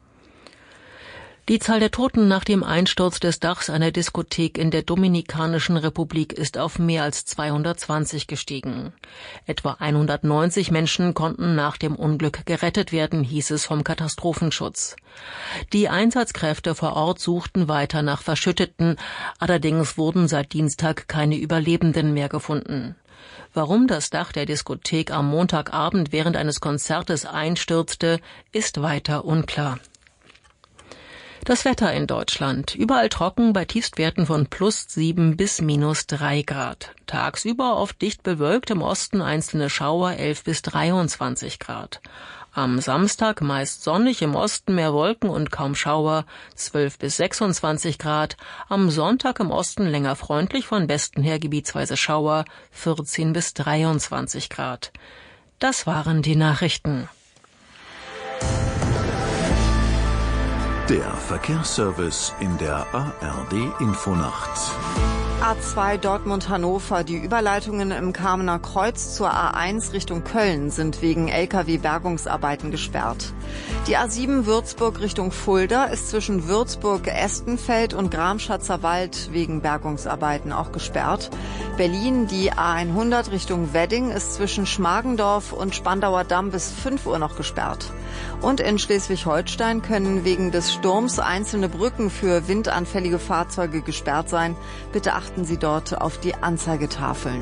[SPEAKER 7] Die Zahl der Toten nach dem Einsturz des Dachs einer Diskothek in der Dominikanischen Republik ist auf mehr als 220 gestiegen. Etwa 190 Menschen konnten nach dem Unglück gerettet werden, hieß es vom Katastrophenschutz. Die Einsatzkräfte vor Ort suchten weiter nach Verschütteten, allerdings wurden seit Dienstag keine Überlebenden mehr gefunden. Warum das Dach der Diskothek am Montagabend während eines Konzertes einstürzte, ist weiter unklar. Das Wetter in Deutschland. Überall trocken bei Tiefstwerten von +7 bis -3 Grad. Tagsüber oft dicht bewölkt, im Osten einzelne Schauer 11 bis 23 Grad. Am Samstag meist sonnig, im Osten mehr Wolken und kaum Schauer, 12 bis 26 Grad. Am Sonntag im Osten länger freundlich, von Westen her gebietsweise Schauer, 14 bis 23 Grad. Das waren die Nachrichten.
[SPEAKER 5] Der Verkehrsservice in der ARD Infonacht.
[SPEAKER 6] A2 Dortmund-Hannover. Die Überleitungen im Kamener Kreuz zur A1 Richtung Köln sind wegen Lkw-Bergungsarbeiten gesperrt. Die A7 Würzburg Richtung Fulda ist zwischen Würzburg-Estenfeld und Gramschatzer Wald wegen Bergungsarbeiten auch gesperrt. Berlin, die A100 Richtung Wedding ist zwischen Schmargendorf und Spandauer Damm bis 5 Uhr noch gesperrt. Und in Schleswig-Holstein können wegen des Sturms einzelne Brücken für windanfällige Fahrzeuge gesperrt sein. Bitte achten Sie dort auf die Anzeigetafeln.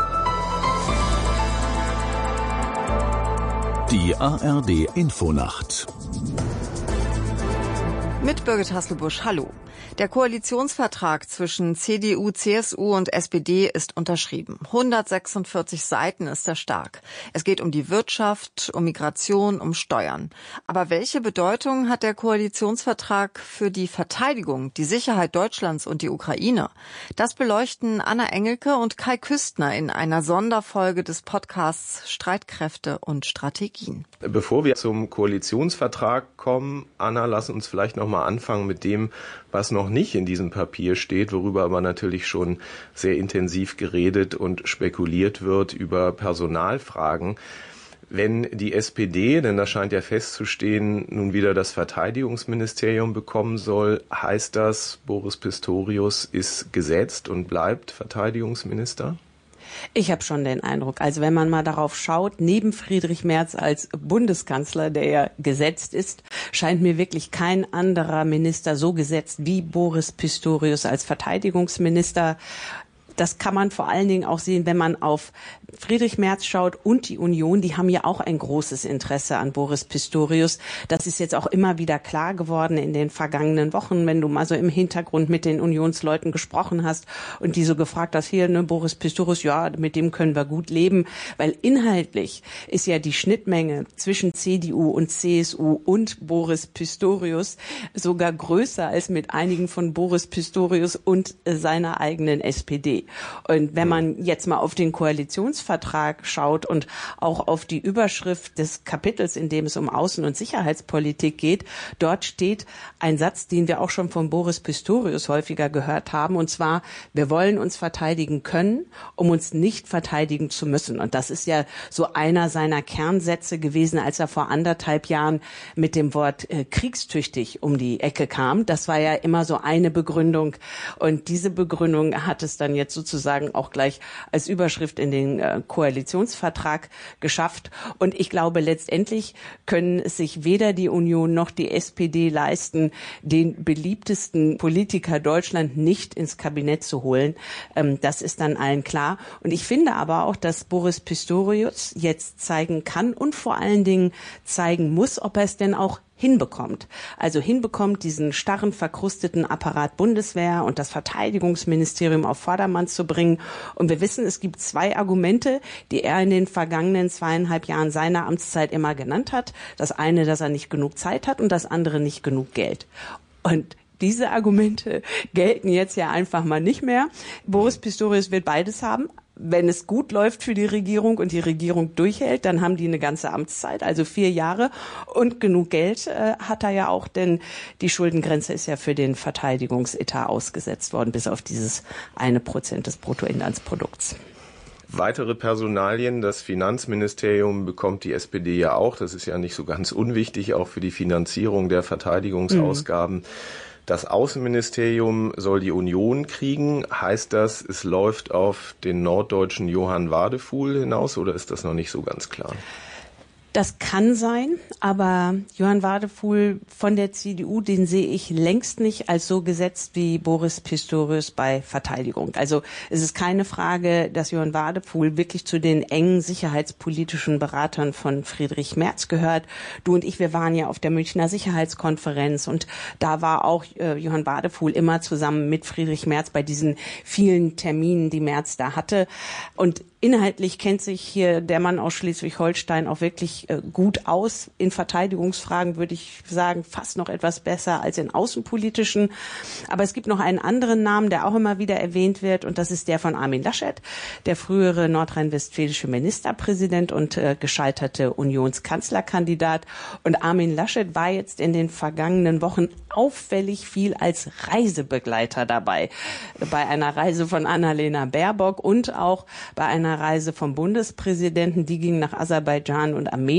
[SPEAKER 5] Die ARD Infonacht.
[SPEAKER 6] Mit Birgit Hasselbusch, hallo. Der Koalitionsvertrag zwischen CDU, CSU und SPD ist unterschrieben. 146 Seiten ist er stark. Es geht um die Wirtschaft, um Migration, um Steuern. Aber welche Bedeutung hat der Koalitionsvertrag für die Verteidigung, die Sicherheit Deutschlands und die Ukraine? Das beleuchten Anna Engelke und Kai Küstner in einer Sonderfolge des Podcasts Streitkräfte und Strategien.
[SPEAKER 12] Bevor wir zum Koalitionsvertrag kommen, Anna, lass uns vielleicht noch mal anfangen mit dem, was noch nicht in diesem Papier steht, worüber aber natürlich schon sehr intensiv geredet und spekuliert wird über Personalfragen. Wenn die SPD, denn das scheint ja festzustehen, nun wieder das Verteidigungsministerium bekommen soll, heißt das, Boris Pistorius ist gesetzt und bleibt Verteidigungsminister?
[SPEAKER 14] Ich habe schon den Eindruck, also wenn man mal darauf schaut, neben Friedrich Merz als Bundeskanzler, der ja gesetzt ist, scheint mir wirklich kein anderer Minister so gesetzt wie Boris Pistorius als Verteidigungsminister. Das kann man vor allen Dingen auch sehen, wenn man auf Friedrich Merz schaut und die Union. Die haben ja auch ein großes Interesse an Boris Pistorius. Das ist jetzt auch immer wieder klar geworden in den vergangenen Wochen, wenn du mal so im Hintergrund mit den Unionsleuten gesprochen hast und die so gefragt hast, hier, ne, Boris Pistorius, ja, mit dem können wir gut leben. Weil inhaltlich ist ja die Schnittmenge zwischen CDU und CSU und Boris Pistorius sogar größer als mit einigen von Boris Pistorius und seiner eigenen SPD. Und wenn man jetzt mal auf den Koalitionsvertrag schaut und auch auf die Überschrift des Kapitels, in dem es um Außen- und Sicherheitspolitik geht, dort steht ein Satz, den wir auch schon von Boris Pistorius häufiger gehört haben, und zwar: Wir wollen uns verteidigen können, um uns nicht verteidigen zu müssen. Und das ist ja so einer seiner Kernsätze gewesen, als er vor 1,5 Jahren mit dem Wort kriegstüchtig um die Ecke kam. Das war ja immer so eine Begründung. Und diese Begründung hat es dann jetzt sozusagen auch gleich als Überschrift in den Koalitionsvertrag geschafft. Und ich glaube, letztendlich können es sich weder die Union noch die SPD leisten, den beliebtesten Politiker Deutschland nicht ins Kabinett zu holen. Das ist dann allen klar. Und ich finde aber auch, dass Boris Pistorius jetzt zeigen kann und vor allen Dingen zeigen muss, ob er es denn auch hinbekommt. Also hinbekommt, diesen starren, verkrusteten Apparat Bundeswehr und das Verteidigungsministerium auf Vordermann zu bringen. Und wir wissen, es gibt 2 Argumente, die er in den vergangenen 2,5 Jahren seiner Amtszeit immer genannt hat. Das eine, dass er nicht genug Zeit hat, und das andere, nicht genug Geld. Und diese Argumente gelten jetzt ja einfach mal nicht mehr. Boris Pistorius wird beides haben. Wenn es gut läuft für die Regierung und die Regierung durchhält, dann haben die eine ganze Amtszeit, also 4 Jahre. Und genug Geld hat er ja auch, denn die Schuldengrenze ist ja für den Verteidigungsetat ausgesetzt worden, bis auf dieses 1% des Bruttoinlandsprodukts.
[SPEAKER 12] Weitere Personalien, das Finanzministerium bekommt die SPD ja auch. Das ist ja nicht so ganz unwichtig, auch für die Finanzierung der Verteidigungsausgaben. Das Außenministerium soll die Union kriegen. Heißt das, es läuft auf den norddeutschen Johann Wadefuhl hinaus, oder ist das noch nicht so ganz klar?
[SPEAKER 14] Das kann sein, aber Johann Wadefuhl von der CDU, den sehe ich längst nicht als so gesetzt wie Boris Pistorius bei Verteidigung. Also es ist keine Frage, dass Johann Wadefuhl wirklich zu den engen sicherheitspolitischen Beratern von Friedrich Merz gehört. Du und ich, wir waren ja auf der Münchner Sicherheitskonferenz, und da war auch Johann Wadefuhl immer zusammen mit Friedrich Merz bei diesen vielen Terminen, die Merz da hatte. Und inhaltlich kennt sich hier der Mann aus Schleswig-Holstein auch wirklich gut aus. In Verteidigungsfragen würde ich sagen, fast noch etwas besser als in außenpolitischen. Aber es gibt noch einen anderen Namen, der auch immer wieder erwähnt wird, und das ist der von Armin Laschet, der frühere nordrhein-westfälische Ministerpräsident und gescheiterte Unionskanzlerkandidat. Und Armin Laschet war jetzt in den vergangenen Wochen auffällig viel als Reisebegleiter dabei. Bei einer Reise von Annalena Baerbock und auch bei einer Reise vom Bundespräsidenten, die ging nach Aserbaidschan und Armenien.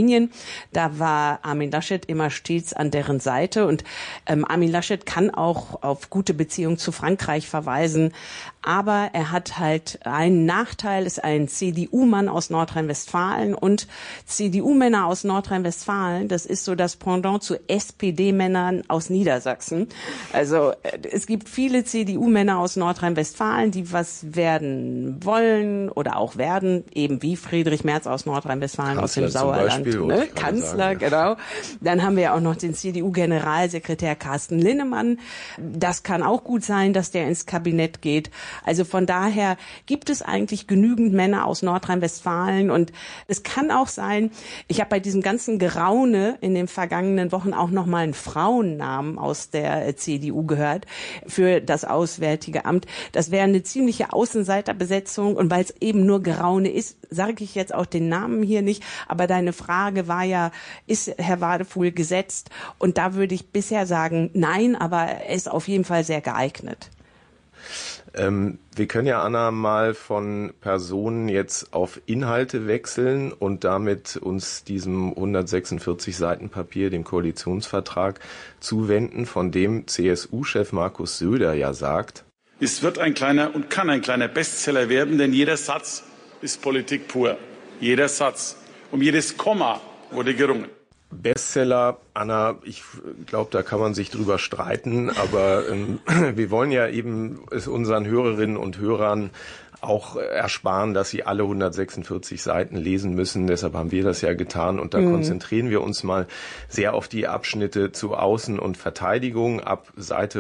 [SPEAKER 14] Da war Armin Laschet immer stets an deren Seite, und Armin Laschet kann auch auf gute Beziehungen zu Frankreich verweisen. Aber er hat halt einen Nachteil, ist ein CDU-Mann aus Nordrhein-Westfalen, und CDU-Männer aus Nordrhein-Westfalen, das ist so das Pendant zu SPD-Männern aus Niedersachsen. Also es gibt viele CDU-Männer aus Nordrhein-Westfalen, die was werden wollen oder auch werden, eben wie Friedrich Merz aus Nordrhein-Westfalen, aus dem Sauerland. Ne? Kanzler, genau. Dann haben wir ja auch noch den CDU-Generalsekretär Carsten Linnemann. Das kann auch gut sein, dass der ins Kabinett geht. Also von daher gibt es eigentlich genügend Männer aus Nordrhein-Westfalen, und es kann auch sein, ich habe bei diesem ganzen Geraune in den vergangenen Wochen auch noch mal einen Frauennamen aus der CDU gehört für das Auswärtige Amt. Das wäre eine ziemliche Außenseiterbesetzung, und weil es eben nur Geraune ist, sage ich jetzt auch den Namen hier nicht, aber deine Frage war ja, ist Herr Wadefuhl gesetzt? Und da würde ich bisher sagen, nein, aber er ist auf jeden Fall sehr geeignet.
[SPEAKER 12] Wir können ja, Anna, mal von Personen jetzt auf Inhalte wechseln und damit uns diesem 146 Seiten Papier, dem Koalitionsvertrag, zuwenden, von dem CSU-Chef Markus Söder ja sagt:
[SPEAKER 13] Es wird ein kleiner und kann ein kleiner Bestseller werden, denn jeder Satz ist Politik pur. Jeder Satz. Um jedes Komma wurde gerungen.
[SPEAKER 12] Bestseller, Anna, ich glaube, da kann man sich drüber streiten, aber wir wollen ja eben es unseren Hörerinnen und Hörern auch ersparen, dass sie alle 146 Seiten lesen müssen. Deshalb haben wir das ja getan und da konzentrieren wir uns mal sehr auf die Abschnitte zu Außen- und Verteidigung ab Seite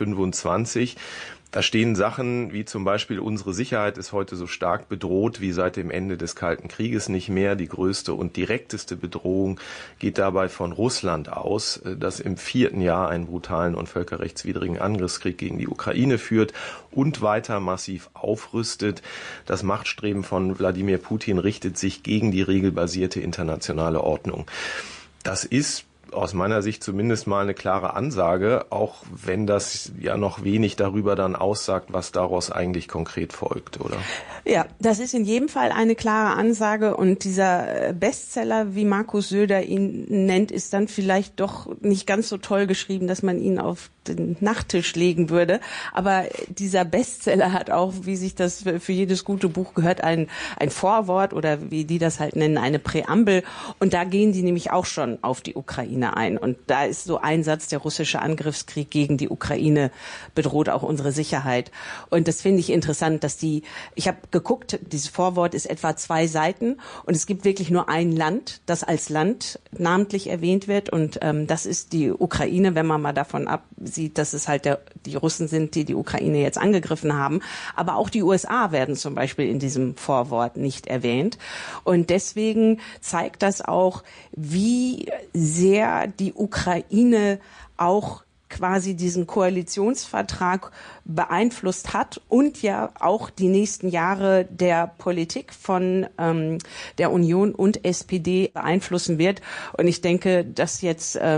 [SPEAKER 12] 125. Da stehen Sachen wie zum Beispiel, unsere Sicherheit ist heute so stark bedroht wie seit dem Ende des Kalten Krieges nicht mehr. Die größte und direkteste Bedrohung geht dabei von Russland aus, das im 4. Jahr einen brutalen und völkerrechtswidrigen Angriffskrieg gegen die Ukraine führt und weiter massiv aufrüstet. Das Machtstreben von Wladimir Putin richtet sich gegen die regelbasierte internationale Ordnung. Das ist aus meiner Sicht zumindest mal eine klare Ansage, auch wenn das ja noch wenig darüber dann aussagt, was daraus eigentlich konkret folgt, oder?
[SPEAKER 14] Ja, das ist in jedem Fall eine klare Ansage und dieser Bestseller, wie Markus Söder ihn nennt, ist dann vielleicht doch nicht ganz so toll geschrieben, dass man ihn auf den Nachttisch legen würde. Aber dieser Bestseller hat auch, wie sich das für jedes gute Buch gehört, ein Vorwort oder wie die das halt nennen, eine Präambel. Und da gehen die nämlich auch schon auf die Ukraine ein. Und da ist so ein Satz, der russische Angriffskrieg gegen die Ukraine bedroht auch unsere Sicherheit. Und das finde ich interessant, dass ich habe geguckt, dieses Vorwort ist etwa 2 Seiten und es gibt wirklich nur ein Land, das als Land namentlich erwähnt wird und das ist die Ukraine, wenn man mal davon absieht, dass es halt die Russen sind, die Ukraine jetzt angegriffen haben. Aber auch die USA werden zum Beispiel in diesem Vorwort nicht erwähnt. Und deswegen zeigt das auch, wie sehr die Ukraine auch quasi diesen Koalitionsvertrag beeinflusst hat und ja auch die nächsten Jahre der Politik von der Union und SPD beeinflussen wird. Und ich denke, dass jetzt hier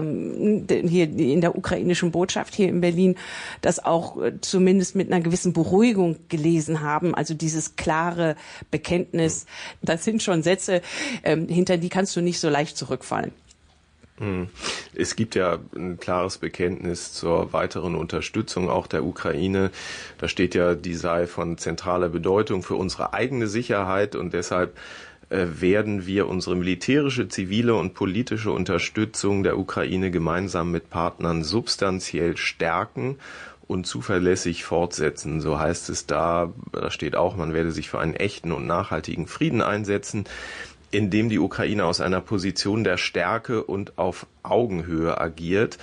[SPEAKER 14] in der ukrainischen Botschaft hier in Berlin das auch zumindest mit einer gewissen Beruhigung gelesen haben. Also dieses klare Bekenntnis, das sind schon Sätze, hinter die kannst du nicht so leicht zurückfallen.
[SPEAKER 12] Es gibt ja ein klares Bekenntnis zur weiteren Unterstützung auch der Ukraine. Da steht ja, die sei von zentraler Bedeutung für unsere eigene Sicherheit und deshalb werden wir unsere militärische, zivile und politische Unterstützung der Ukraine gemeinsam mit Partnern substanziell stärken und zuverlässig fortsetzen. So heißt es da steht auch, man werde sich für einen echten und nachhaltigen Frieden einsetzen, in dem die Ukraine aus einer Position der Stärke und auf Augenhöhe agiert.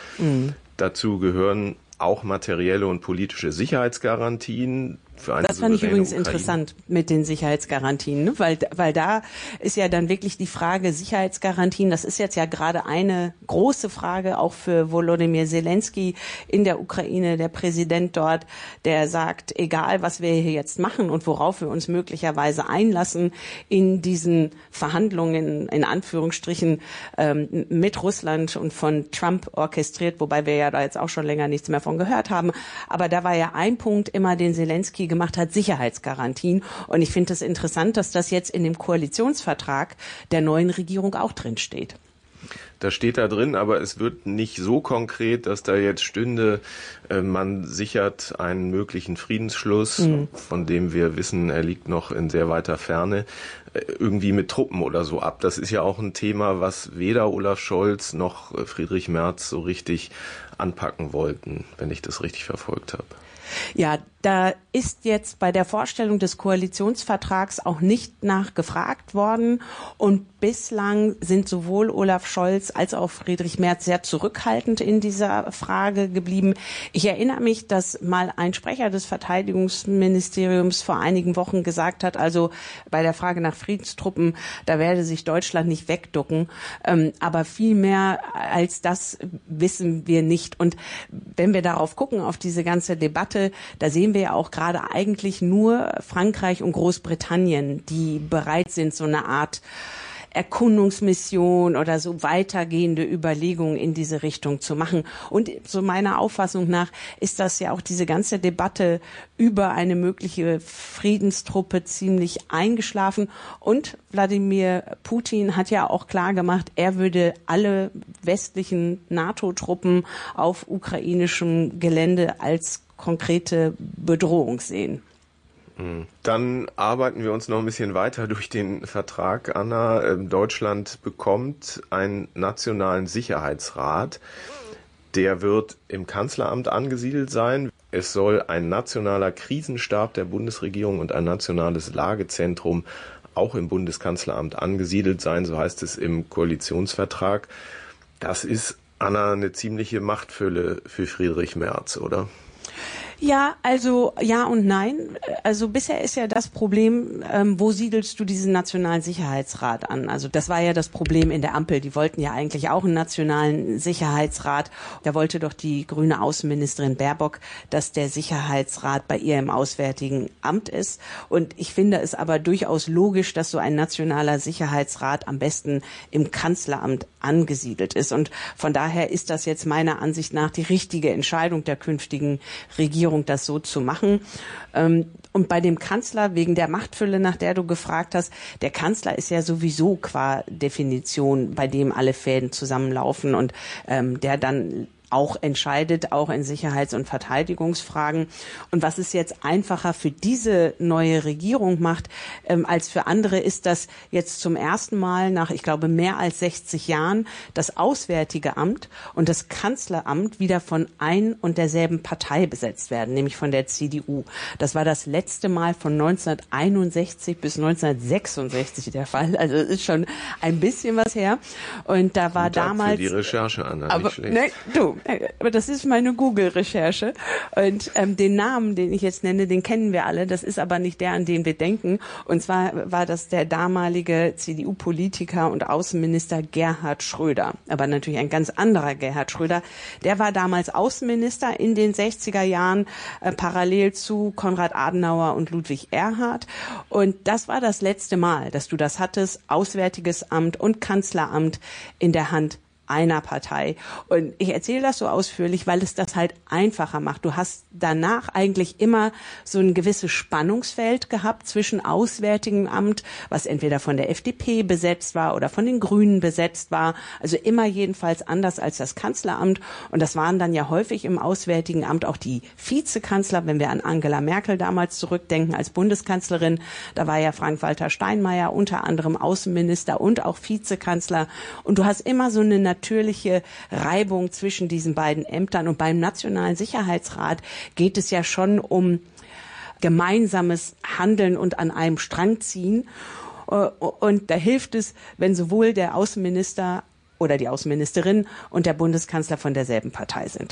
[SPEAKER 12] Dazu gehören auch materielle und politische Sicherheitsgarantien.
[SPEAKER 14] Das fand ich übrigens interessant mit den Sicherheitsgarantien, ne? Weil da ist ja dann wirklich die Frage Sicherheitsgarantien, das ist jetzt ja gerade eine große Frage auch für Volodymyr Zelensky in der Ukraine, der Präsident dort, der sagt, egal was wir hier jetzt machen und worauf wir uns möglicherweise einlassen in diesen Verhandlungen, in Anführungsstrichen, mit Russland und von Trump orchestriert, wobei wir ja da jetzt auch schon länger nichts mehr von gehört haben, aber da war ja ein Punkt immer, den Zelensky gemacht hat, Sicherheitsgarantien. Und ich finde es interessant, dass das jetzt in dem Koalitionsvertrag der neuen Regierung auch drin steht.
[SPEAKER 12] Das steht da drin, aber es wird nicht so konkret, dass da jetzt stünde, man sichert einen möglichen Friedensschluss, von dem wir wissen, er liegt noch in sehr weiter Ferne, irgendwie mit Truppen oder so ab. Das ist ja auch ein Thema, was weder Olaf Scholz noch Friedrich Merz so richtig anpacken wollten, wenn ich das richtig verfolgt habe.
[SPEAKER 14] Ja, da ist jetzt bei der Vorstellung des Koalitionsvertrags auch nicht nachgefragt worden und bislang sind sowohl Olaf Scholz als auch Friedrich Merz sehr zurückhaltend in dieser Frage geblieben. Ich erinnere mich, dass mal ein Sprecher des Verteidigungsministeriums vor einigen Wochen gesagt hat, also bei der Frage nach Friedenstruppen, da werde sich Deutschland nicht wegducken, aber viel mehr als das wissen wir nicht. Und wenn wir darauf gucken, auf diese ganze Debatte, da sehen wir ja auch gerade eigentlich nur Frankreich und Großbritannien, die bereit sind, so eine Art Erkundungsmission oder so weitergehende Überlegungen in diese Richtung zu machen. Und so meiner Auffassung nach ist das ja auch diese ganze Debatte über eine mögliche Friedenstruppe ziemlich eingeschlafen. Und Wladimir Putin hat ja auch klar gemacht, er würde alle westlichen NATO-Truppen auf ukrainischem Gelände als konkrete Bedrohung sehen.
[SPEAKER 12] Dann arbeiten wir uns noch ein bisschen weiter durch den Vertrag, Anna. Deutschland bekommt einen nationalen Sicherheitsrat. Der wird im Kanzleramt angesiedelt sein. Es soll ein nationaler Krisenstab der Bundesregierung und ein nationales Lagezentrum auch im Bundeskanzleramt angesiedelt sein, so heißt es im Koalitionsvertrag. Das ist, Anna, eine ziemliche Machtfülle für Friedrich Merz, oder?
[SPEAKER 14] Ja, also ja und nein. Also bisher ist ja das Problem, wo siedelst du diesen Nationalen Sicherheitsrat an? Also das war ja das Problem in der Ampel. Die wollten ja eigentlich auch einen Nationalen Sicherheitsrat. Da wollte doch die grüne Außenministerin Baerbock, dass der Sicherheitsrat bei ihr im Auswärtigen Amt ist. Und ich finde es aber durchaus logisch, dass so ein nationaler Sicherheitsrat am besten im Kanzleramt angesiedelt ist. Und von daher ist das jetzt meiner Ansicht nach die richtige Entscheidung der künftigen Regierung, das so zu machen. Und bei dem Kanzler, wegen der Machtfülle, nach der du gefragt hast, der Kanzler ist ja sowieso qua Definition, bei dem alle Fäden zusammenlaufen und der dann auch entscheidet, auch in Sicherheits- und Verteidigungsfragen. Und was es jetzt einfacher für diese neue Regierung macht, als für andere, ist, dass jetzt zum ersten Mal nach, ich glaube, mehr als 60 Jahren das Auswärtige Amt und das Kanzleramt wieder von ein und derselben Partei besetzt werden, nämlich von der CDU. Das war das letzte Mal von 1961 bis 1966 der Fall. Also es ist schon ein bisschen was her. Und da war damals...
[SPEAKER 12] Für die Recherche, Anna,
[SPEAKER 14] aber,
[SPEAKER 12] nicht schlecht.
[SPEAKER 14] Ne, aber das ist meine Google-Recherche. Und den Namen, den ich jetzt nenne, den kennen wir alle. Das ist aber nicht der, an den wir denken. Und zwar war das der damalige CDU-Politiker und Außenminister Gerhard Schröder. Aber natürlich ein ganz anderer Gerhard Schröder. Der war damals Außenminister in den 60er Jahren, parallel zu Konrad Adenauer und Ludwig Erhard. Und das war das letzte Mal, dass du das hattest, Auswärtiges Amt und Kanzleramt in der Hand einer Partei. Und ich erzähle das so ausführlich, weil es das halt einfacher macht. Du hast danach eigentlich immer so ein gewisses Spannungsfeld gehabt zwischen Auswärtigem Amt, was entweder von der FDP besetzt war oder von den Grünen besetzt war. Also immer jedenfalls anders als das Kanzleramt. Und das waren dann ja häufig im Auswärtigen Amt auch die Vizekanzler, wenn wir an Angela Merkel damals zurückdenken als Bundeskanzlerin. Da war ja Frank-Walter Steinmeier unter anderem Außenminister und auch Vizekanzler. Und du hast immer so eine natürliche Reibung zwischen diesen beiden Ämtern. Und beim Nationalen Sicherheitsrat geht es ja schon um gemeinsames Handeln und an einem Strang ziehen. Und da hilft es, wenn sowohl der Außenminister oder die Außenministerin und der Bundeskanzler von derselben Partei sind.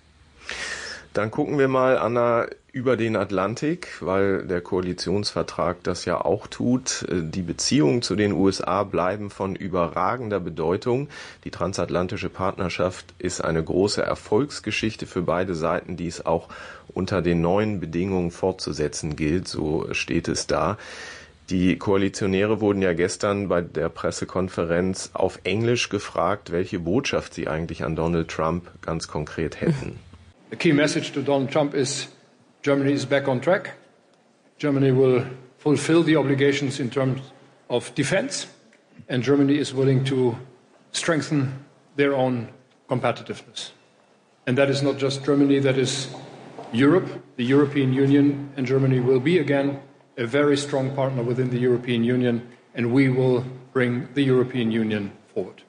[SPEAKER 12] Dann gucken wir mal, Anna, über den Atlantik, weil der Koalitionsvertrag das ja auch tut. Die Beziehungen zu den USA bleiben von überragender Bedeutung. Die transatlantische Partnerschaft ist eine große Erfolgsgeschichte für beide Seiten, die es auch unter den neuen Bedingungen fortzusetzen gilt. So steht es da. Die Koalitionäre wurden ja gestern bei der Pressekonferenz auf Englisch gefragt, welche Botschaft sie eigentlich an Donald Trump ganz konkret hätten.
[SPEAKER 15] The key message to Donald Trump is Germany is back on track. Germany will fulfill the obligations in terms of defense, and Germany is willing to strengthen their own competitiveness. And that is not just Germany, that is Europe. The European Union and Germany will be again a very strong partner within the European Union, and we will bring the European Union forward.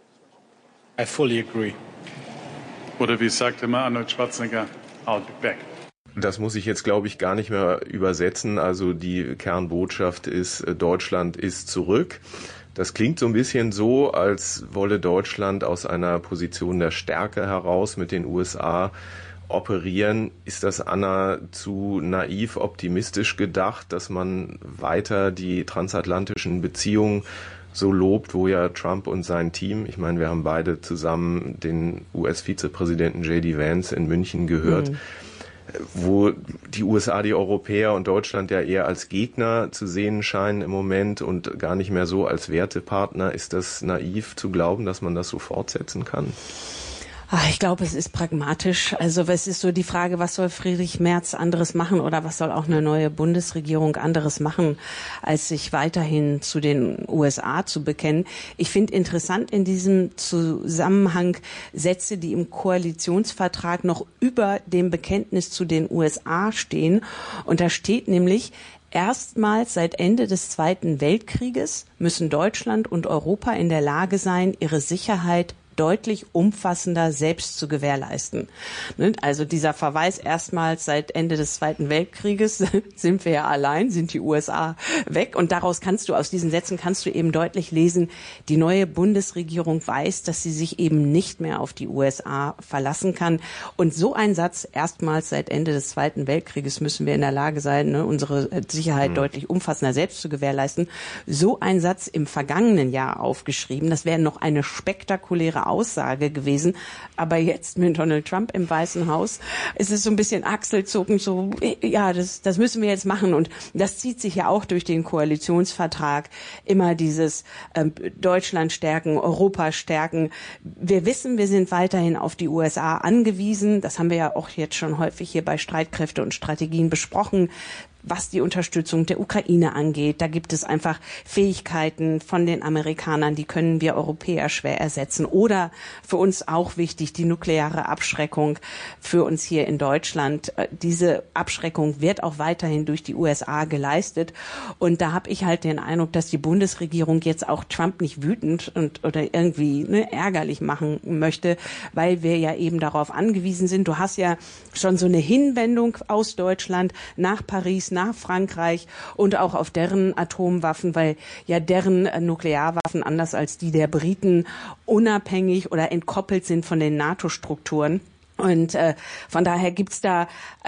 [SPEAKER 13] I fully agree. Oder wie sagte mal Arnold Schwarzenegger, I'll be back.
[SPEAKER 12] Das muss ich jetzt, glaube ich, gar nicht mehr übersetzen. Also die Kernbotschaft ist, Deutschland ist zurück. Das klingt so ein bisschen so, als wolle Deutschland aus einer Position der Stärke heraus mit den USA operieren. Ist das, Anna, zu naiv optimistisch gedacht, dass man weiter die transatlantischen Beziehungen so lobt, wo ja Trump und sein Team, ich meine, wir haben beide zusammen den US-Vizepräsidenten J.D. Vance in München gehört, wo die USA, die Europäer und Deutschland ja eher als Gegner zu sehen scheinen im Moment und gar nicht mehr so als Wertepartner. Ist das naiv zu glauben, dass man das so fortsetzen kann?
[SPEAKER 14] Ich glaube, es ist pragmatisch. Also es ist so die Frage, was soll Friedrich Merz anderes machen oder was soll auch eine neue Bundesregierung anderes machen, als sich weiterhin zu den USA zu bekennen. Ich finde interessant in diesem Zusammenhang Sätze, die im Koalitionsvertrag noch über dem Bekenntnis zu den USA stehen. Und da steht nämlich, Erstmals seit Ende des Zweiten Weltkrieges müssen Deutschland und Europa in der Lage sein, ihre Sicherheit deutlich umfassender selbst zu gewährleisten. Also dieser Verweis, erstmals seit Ende des Zweiten Weltkrieges sind wir ja allein, sind die USA weg. Und aus diesen Sätzen kannst du eben deutlich lesen, die neue Bundesregierung weiß, dass sie sich eben nicht mehr auf die USA verlassen kann. Und so ein Satz, erstmals seit Ende des Zweiten Weltkrieges müssen wir in der Lage sein, unsere Sicherheit deutlich umfassender selbst zu gewährleisten. So ein Satz im vergangenen Jahr aufgeschrieben, das wäre noch eine spektakuläre Aussage gewesen, aber jetzt mit Donald Trump im Weißen Haus ist es so ein bisschen achselzuckend, so, ja, das müssen wir jetzt machen, und das zieht sich ja auch durch den Koalitionsvertrag, immer dieses Deutschland stärken, Europa stärken. Wir wissen, wir sind weiterhin auf die USA angewiesen, das haben wir ja auch jetzt schon häufig hier bei Streitkräfte und Strategien besprochen. Was die Unterstützung der Ukraine angeht, da gibt es einfach Fähigkeiten von den Amerikanern, die können wir Europäer schwer ersetzen. Oder für uns auch wichtig, die nukleare Abschreckung für uns hier in Deutschland. Diese Abschreckung wird auch weiterhin durch die USA geleistet. Und da habe ich halt den Eindruck, dass die Bundesregierung jetzt auch Trump nicht wütend oder irgendwie ärgerlich machen möchte, weil wir ja eben darauf angewiesen sind. Du hast ja schon so eine Hinwendung aus Deutschland nach Paris, nach Frankreich und auch auf deren Atomwaffen, weil ja deren Nuklearwaffen anders als die der Briten unabhängig oder entkoppelt sind von den NATO-Strukturen. Und von daher gibt's da,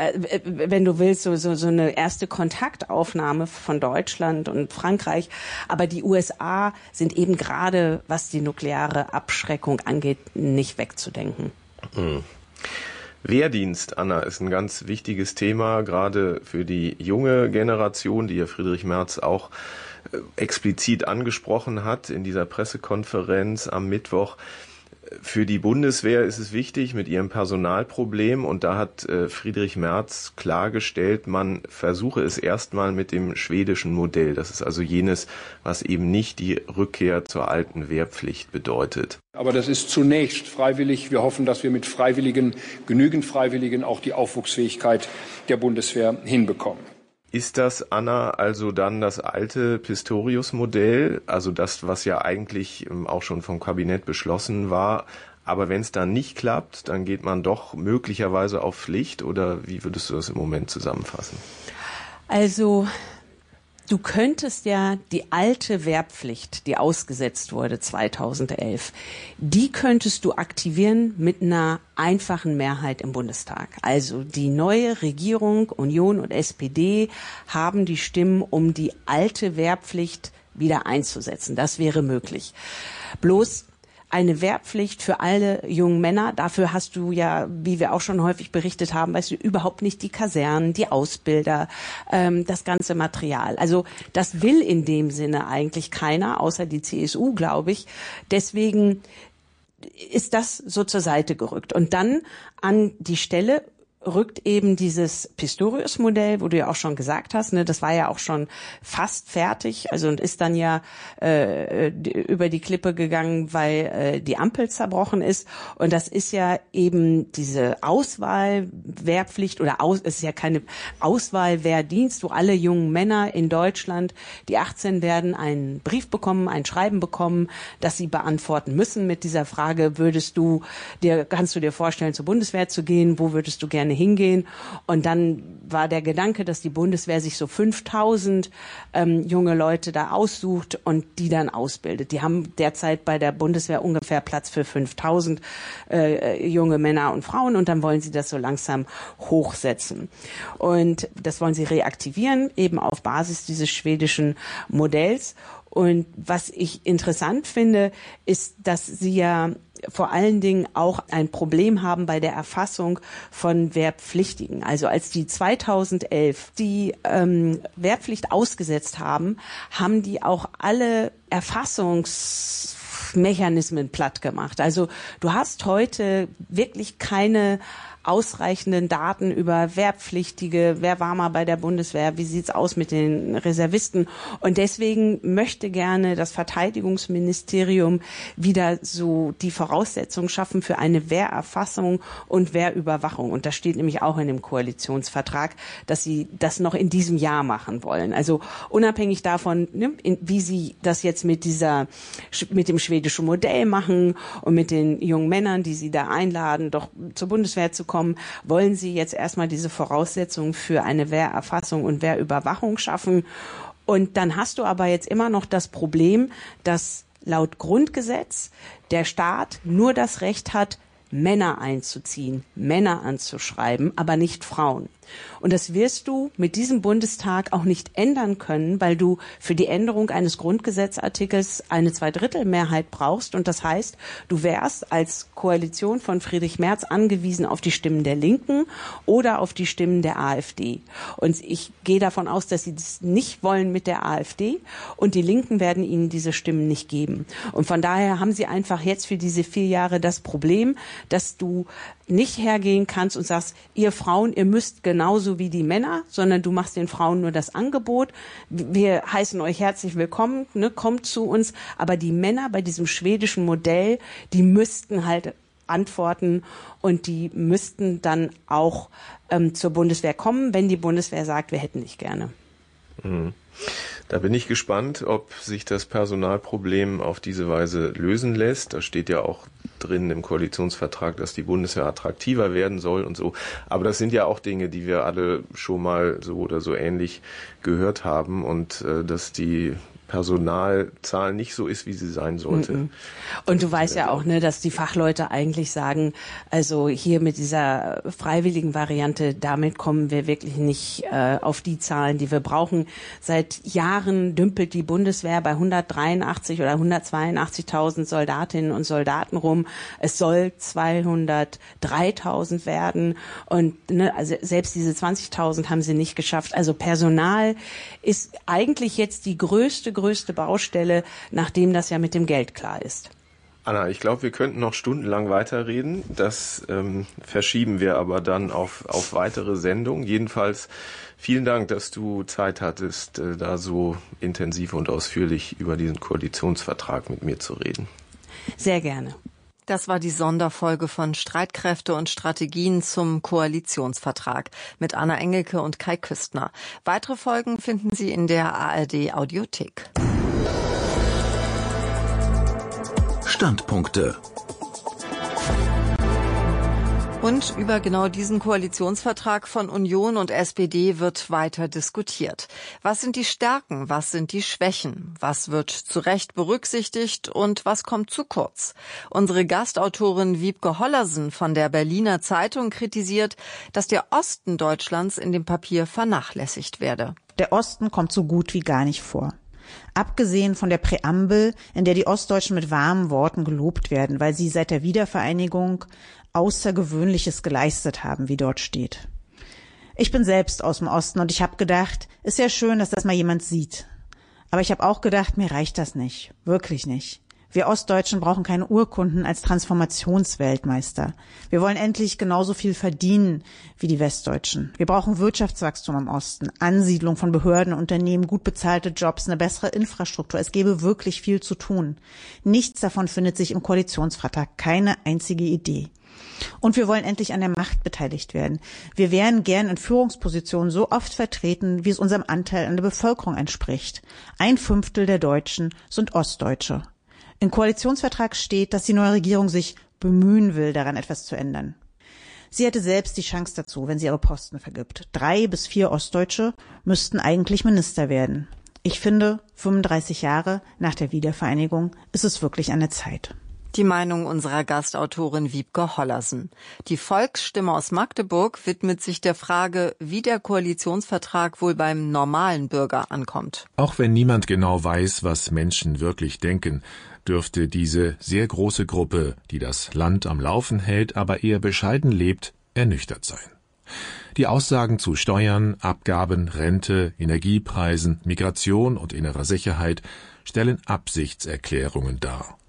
[SPEAKER 14] wenn du willst, so eine erste Kontaktaufnahme von Deutschland und Frankreich. Aber die USA sind eben gerade, was die nukleare Abschreckung angeht, nicht wegzudenken.
[SPEAKER 12] Mhm. Wehrdienst, Anna, ist ein ganz wichtiges Thema, gerade für die junge Generation, die ja Friedrich Merz auch explizit angesprochen hat in dieser Pressekonferenz am Mittwoch. Für die Bundeswehr ist es wichtig mit ihrem Personalproblem, und da hat Friedrich Merz klargestellt, man versuche es erstmal mit dem schwedischen Modell. Das ist also jenes, was eben nicht die Rückkehr zur alten Wehrpflicht bedeutet.
[SPEAKER 15] Aber das ist zunächst freiwillig. Wir hoffen, dass wir mit genügend Freiwilligen auch die Aufwuchsfähigkeit der Bundeswehr hinbekommen.
[SPEAKER 12] Ist das, Anna, also dann das alte Pistorius-Modell, also das, was ja eigentlich auch schon vom Kabinett beschlossen war, aber wenn es dann nicht klappt, dann geht man doch möglicherweise auf Pflicht, oder wie würdest du das im Moment zusammenfassen?
[SPEAKER 14] Also du könntest ja die alte Wehrpflicht, die ausgesetzt wurde 2011, die könntest du aktivieren mit einer einfachen Mehrheit im Bundestag. Also die neue Regierung, Union und SPD, haben die Stimmen, um die alte Wehrpflicht wieder einzusetzen. Das wäre möglich. Bloß eine Wehrpflicht für alle jungen Männer, dafür hast du ja, wie wir auch schon häufig berichtet haben, weißt du, überhaupt nicht die Kasernen, die Ausbilder, das ganze Material. Also das will in dem Sinne eigentlich keiner, außer die CSU, glaube ich. Deswegen ist das so zur Seite gerückt. Und dann an die Stelle rückt eben dieses Pistorius-Modell, wo du ja auch schon gesagt hast, ne, das war ja auch schon fast fertig, also und ist dann ja über die Klippe gegangen, weil die Ampel zerbrochen ist. Und das ist ja eben diese Auswahlwehrpflicht es ist ja keine Auswahlwehrdienst, wo alle jungen Männer in Deutschland, die 18 werden, einen Brief bekommen, ein Schreiben bekommen, das sie beantworten müssen mit dieser Frage: kannst du dir vorstellen, zur Bundeswehr zu gehen? Wo würdest du gerne hingehen? Und dann war der Gedanke, dass die Bundeswehr sich so 5000 junge Leute da aussucht und die dann ausbildet. Die haben derzeit bei der Bundeswehr ungefähr Platz für 5000 junge Männer und Frauen, und dann wollen sie das so langsam hochsetzen. Und das wollen sie reaktivieren, eben auf Basis dieses schwedischen Modells. Und was ich interessant finde, ist, dass sie ja vor allen Dingen auch ein Problem haben bei der Erfassung von Wehrpflichtigen. Also als die 2011 die Wehrpflicht ausgesetzt haben, haben die auch alle Erfassungsmechanismen platt gemacht. Also du hast heute wirklich keine ausreichenden Daten über Wehrpflichtige, wer war mal bei der Bundeswehr, wie sieht's aus mit den Reservisten. Und deswegen möchte gerne das Verteidigungsministerium wieder so die Voraussetzungen schaffen für eine Wehrerfassung und Wehrüberwachung. Und das steht nämlich auch in dem Koalitionsvertrag, dass sie das noch in diesem Jahr machen wollen. Also unabhängig davon, wie sie das jetzt mit dem schwedischen Modell machen und mit den jungen Männern, die sie da einladen, doch zur Bundeswehr zu kommen, wollen sie jetzt erstmal diese Voraussetzungen für eine Wehrerfassung und Wehrüberwachung schaffen. Und dann hast du aber jetzt immer noch das Problem, dass laut Grundgesetz der Staat nur das Recht hat, Männer einzuziehen, Männer anzuschreiben, aber nicht Frauen. Und das wirst du mit diesem Bundestag auch nicht ändern können, weil du für die Änderung eines Grundgesetzartikels eine Zweidrittelmehrheit brauchst. Und das heißt, du wärst als Koalition von Friedrich Merz angewiesen auf die Stimmen der Linken oder auf die Stimmen der AfD. Und ich gehe davon aus, dass sie das nicht wollen mit der AfD. Und die Linken werden ihnen diese Stimmen nicht geben. Und von daher haben sie einfach jetzt für diese 4 Jahre das Problem, dass du nicht hergehen kannst und sagst, ihr Frauen, ihr müsst genauso wie die Männer, sondern du machst den Frauen nur das Angebot. Wir heißen euch herzlich willkommen, kommt zu uns. Aber die Männer bei diesem schwedischen Modell, die müssten halt antworten und die müssten dann auch zur Bundeswehr kommen, wenn die Bundeswehr sagt, wir hätten dich gerne.
[SPEAKER 12] Mhm. Da bin ich gespannt, ob sich das Personalproblem auf diese Weise lösen lässt. Da steht ja auch drin im Koalitionsvertrag, dass die Bundeswehr attraktiver werden soll und so. Aber das sind ja auch Dinge, die wir alle schon mal so oder so ähnlich gehört haben und dass die Personalzahl nicht so ist, wie sie sein sollte.
[SPEAKER 14] Und du weißt ja auch, dass die Fachleute eigentlich sagen, also hier mit dieser freiwilligen Variante, damit kommen wir wirklich nicht auf die Zahlen, die wir brauchen. Seit Jahren dümpelt die Bundeswehr bei 183 oder 182.000 Soldatinnen und Soldaten rum. Es soll 203.000 werden und also selbst diese 20.000 haben sie nicht geschafft. Also Personal ist eigentlich jetzt die größte Baustelle, nachdem das ja mit dem Geld klar ist.
[SPEAKER 12] Anna, ich glaube, wir könnten noch stundenlang weiterreden. Das verschieben wir aber dann auf weitere Sendungen. Jedenfalls vielen Dank, dass du Zeit hattest, da so intensiv und ausführlich über diesen Koalitionsvertrag mit mir zu reden.
[SPEAKER 14] Sehr gerne.
[SPEAKER 6] Das war die Sonderfolge von Streitkräfte und Strategien zum Koalitionsvertrag mit Anna Engelke und Kai Küstner. Weitere Folgen finden Sie in der ARD Audiothek.
[SPEAKER 5] Standpunkte.
[SPEAKER 6] Und über genau diesen Koalitionsvertrag von Union und SPD wird weiter diskutiert. Was sind die Stärken? Was sind die Schwächen? Was wird zu Recht berücksichtigt und was kommt zu kurz? Unsere Gastautorin Wiebke Hollersen von der Berliner Zeitung kritisiert, dass der Osten Deutschlands in dem Papier vernachlässigt werde.
[SPEAKER 16] Der Osten kommt so gut wie gar nicht vor. Abgesehen von der Präambel, in der die Ostdeutschen mit warmen Worten gelobt werden, weil sie seit der Wiedervereinigung Außergewöhnliches geleistet haben, wie dort steht. Ich bin selbst aus dem Osten und ich habe gedacht, ist ja schön, dass das mal jemand sieht. Aber ich habe auch gedacht, mir reicht das nicht. Wirklich nicht. Wir Ostdeutschen brauchen keine Urkunden als Transformationsweltmeister. Wir wollen endlich genauso viel verdienen wie die Westdeutschen. Wir brauchen Wirtschaftswachstum im Osten, Ansiedlung von Behörden, Unternehmen, gut bezahlte Jobs, eine bessere Infrastruktur. Es gäbe wirklich viel zu tun. Nichts davon findet sich im Koalitionsvertrag, keine einzige Idee. Und wir wollen endlich an der Macht beteiligt werden. Wir wären gern in Führungspositionen so oft vertreten, wie es unserem Anteil an der Bevölkerung entspricht. 1/5 der Deutschen sind Ostdeutsche. Im Koalitionsvertrag steht, dass die neue Regierung sich bemühen will, daran etwas zu ändern. Sie hätte selbst die Chance dazu, wenn sie ihre Posten vergibt. 3 bis 4 Ostdeutsche müssten eigentlich Minister werden. Ich finde, 35 Jahre nach der Wiedervereinigung ist es wirklich an der Zeit.
[SPEAKER 6] Die Meinung unserer Gastautorin Wiebke Hollersen. Die Volksstimme aus Magdeburg widmet sich der Frage, wie der Koalitionsvertrag wohl beim normalen Bürger ankommt.
[SPEAKER 17] Auch wenn niemand genau weiß, was Menschen wirklich denken, dürfte diese sehr große Gruppe, die das Land am Laufen hält, aber eher bescheiden lebt, ernüchtert sein. Die Aussagen zu Steuern, Abgaben, Rente, Energiepreisen, Migration und innerer Sicherheit stellen Absichtserklärungen dar.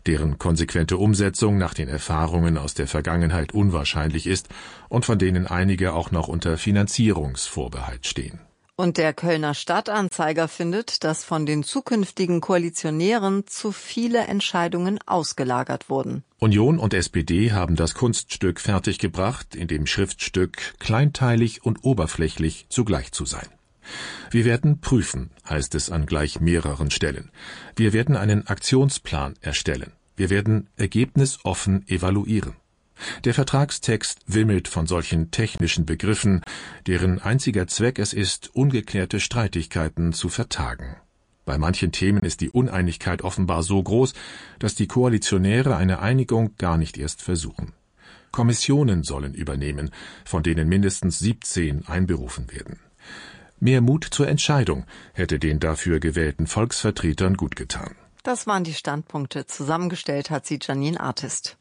[SPEAKER 17] deren konsequente Umsetzung nach den Erfahrungen aus der Vergangenheit unwahrscheinlich ist und von denen einige auch noch unter Finanzierungsvorbehalt stehen.
[SPEAKER 6] Und der Kölner Stadtanzeiger findet, dass von den zukünftigen Koalitionären zu viele Entscheidungen ausgelagert wurden.
[SPEAKER 17] Union und SPD haben das Kunststück fertiggebracht, in dem Schriftstück kleinteilig und oberflächlich zugleich zu sein. Wir werden prüfen, heißt es an gleich mehreren Stellen. Wir werden einen Aktionsplan erstellen. Wir werden ergebnisoffen evaluieren. Der Vertragstext wimmelt von solchen technischen Begriffen, deren einziger Zweck es ist, ungeklärte Streitigkeiten zu vertagen. Bei manchen Themen ist die Uneinigkeit offenbar so groß, dass die Koalitionäre eine Einigung gar nicht erst versuchen. Kommissionen sollen übernehmen, von denen mindestens 17 einberufen werden. Mehr Mut zur Entscheidung hätte den dafür gewählten Volksvertretern gut getan.
[SPEAKER 6] Das waren die Standpunkte. Zusammengestellt hat sie Janine Artist.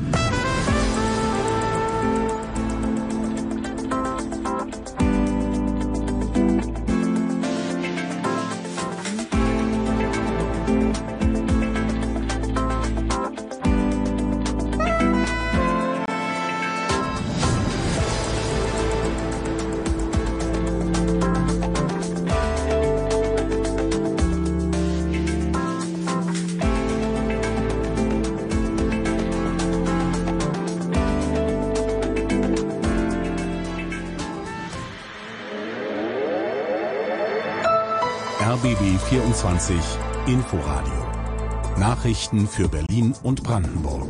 [SPEAKER 5] RBB 24 Inforadio. Nachrichten für Berlin und Brandenburg.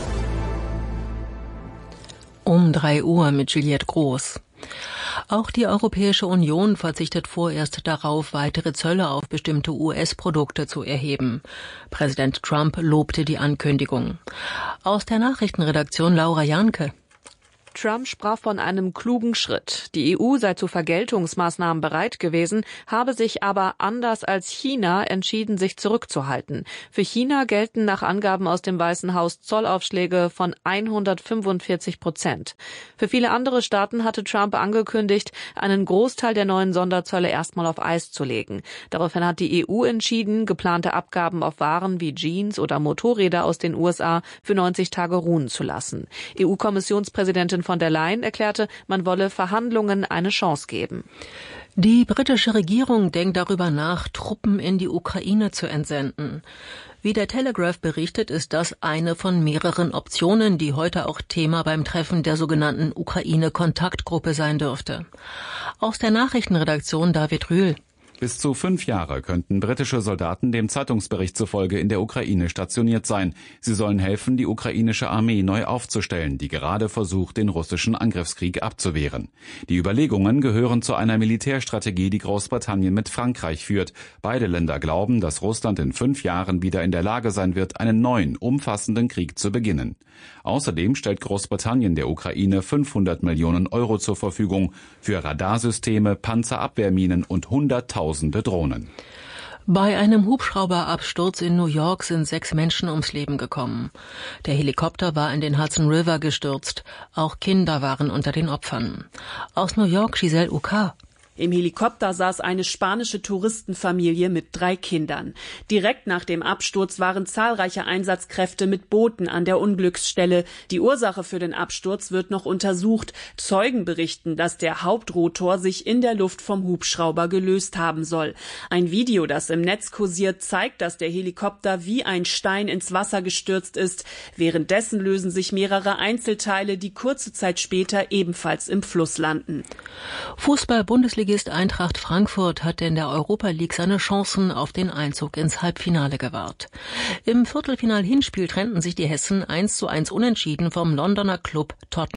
[SPEAKER 7] Um 3 Uhr mit Juliette Groß. Auch die Europäische Union verzichtet vorerst darauf, weitere Zölle auf bestimmte US-Produkte zu erheben. Präsident Trump lobte die Ankündigung. Aus der Nachrichtenredaktion Laura Janke.
[SPEAKER 18] Trump sprach von einem klugen Schritt. Die EU sei zu Vergeltungsmaßnahmen bereit gewesen, habe sich aber anders als China entschieden, sich zurückzuhalten. Für China gelten nach Angaben aus dem Weißen Haus Zollaufschläge von 145%. Für viele andere Staaten hatte Trump angekündigt, einen Großteil der neuen Sonderzölle erstmal auf Eis zu legen. Daraufhin hat die EU entschieden, geplante Abgaben auf Waren wie Jeans oder Motorräder aus den USA für 90 Tage ruhen zu lassen. EU-Kommissionspräsidentin von der Leyen erklärte, man wolle Verhandlungen eine Chance geben.
[SPEAKER 7] Die britische Regierung denkt darüber nach, Truppen in die Ukraine zu entsenden. Wie der Telegraph berichtet, ist das eine von mehreren Optionen, die heute auch Thema beim Treffen der sogenannten Ukraine-Kontaktgruppe sein dürfte. Aus der Nachrichtenredaktion David Rühl.
[SPEAKER 19] Bis zu 5 Jahre könnten britische Soldaten dem Zeitungsbericht zufolge in der Ukraine stationiert sein. Sie sollen helfen, die ukrainische Armee neu aufzustellen, die gerade versucht, den russischen Angriffskrieg abzuwehren. Die Überlegungen gehören zu einer Militärstrategie, die Großbritannien mit Frankreich führt. Beide Länder glauben, dass Russland in 5 Jahren wieder in der Lage sein wird, einen neuen, umfassenden Krieg zu beginnen. Außerdem stellt Großbritannien der Ukraine 500 Millionen Euro zur Verfügung für Radarsysteme, Panzerabwehrminen und Hunderttausende Drohnen.
[SPEAKER 7] Bei einem Hubschrauberabsturz in New York sind 6 Menschen ums Leben gekommen. Der Helikopter war in den Hudson River gestürzt. Auch Kinder waren unter den Opfern. Aus New York Giselle Uka.
[SPEAKER 20] Im Helikopter saß eine spanische Touristenfamilie mit 3 Kindern. Direkt nach dem Absturz waren zahlreiche Einsatzkräfte mit Booten an der Unglücksstelle. Die Ursache für den Absturz wird noch untersucht. Zeugen berichten, dass der Hauptrotor sich in der Luft vom Hubschrauber gelöst haben soll. Ein Video, das im Netz kursiert, zeigt, dass der Helikopter wie ein Stein ins Wasser gestürzt ist. Währenddessen lösen sich mehrere Einzelteile, die kurze Zeit später ebenfalls im Fluss landen.
[SPEAKER 7] Fußball-Bundesligist Eintracht Frankfurt hat in der Europa League seine Chancen auf den Einzug ins Halbfinale gewahrt. Im Viertelfinal-Hinspiel trennten sich die Hessen 1:1 unentschieden vom Londoner Club Tottenham.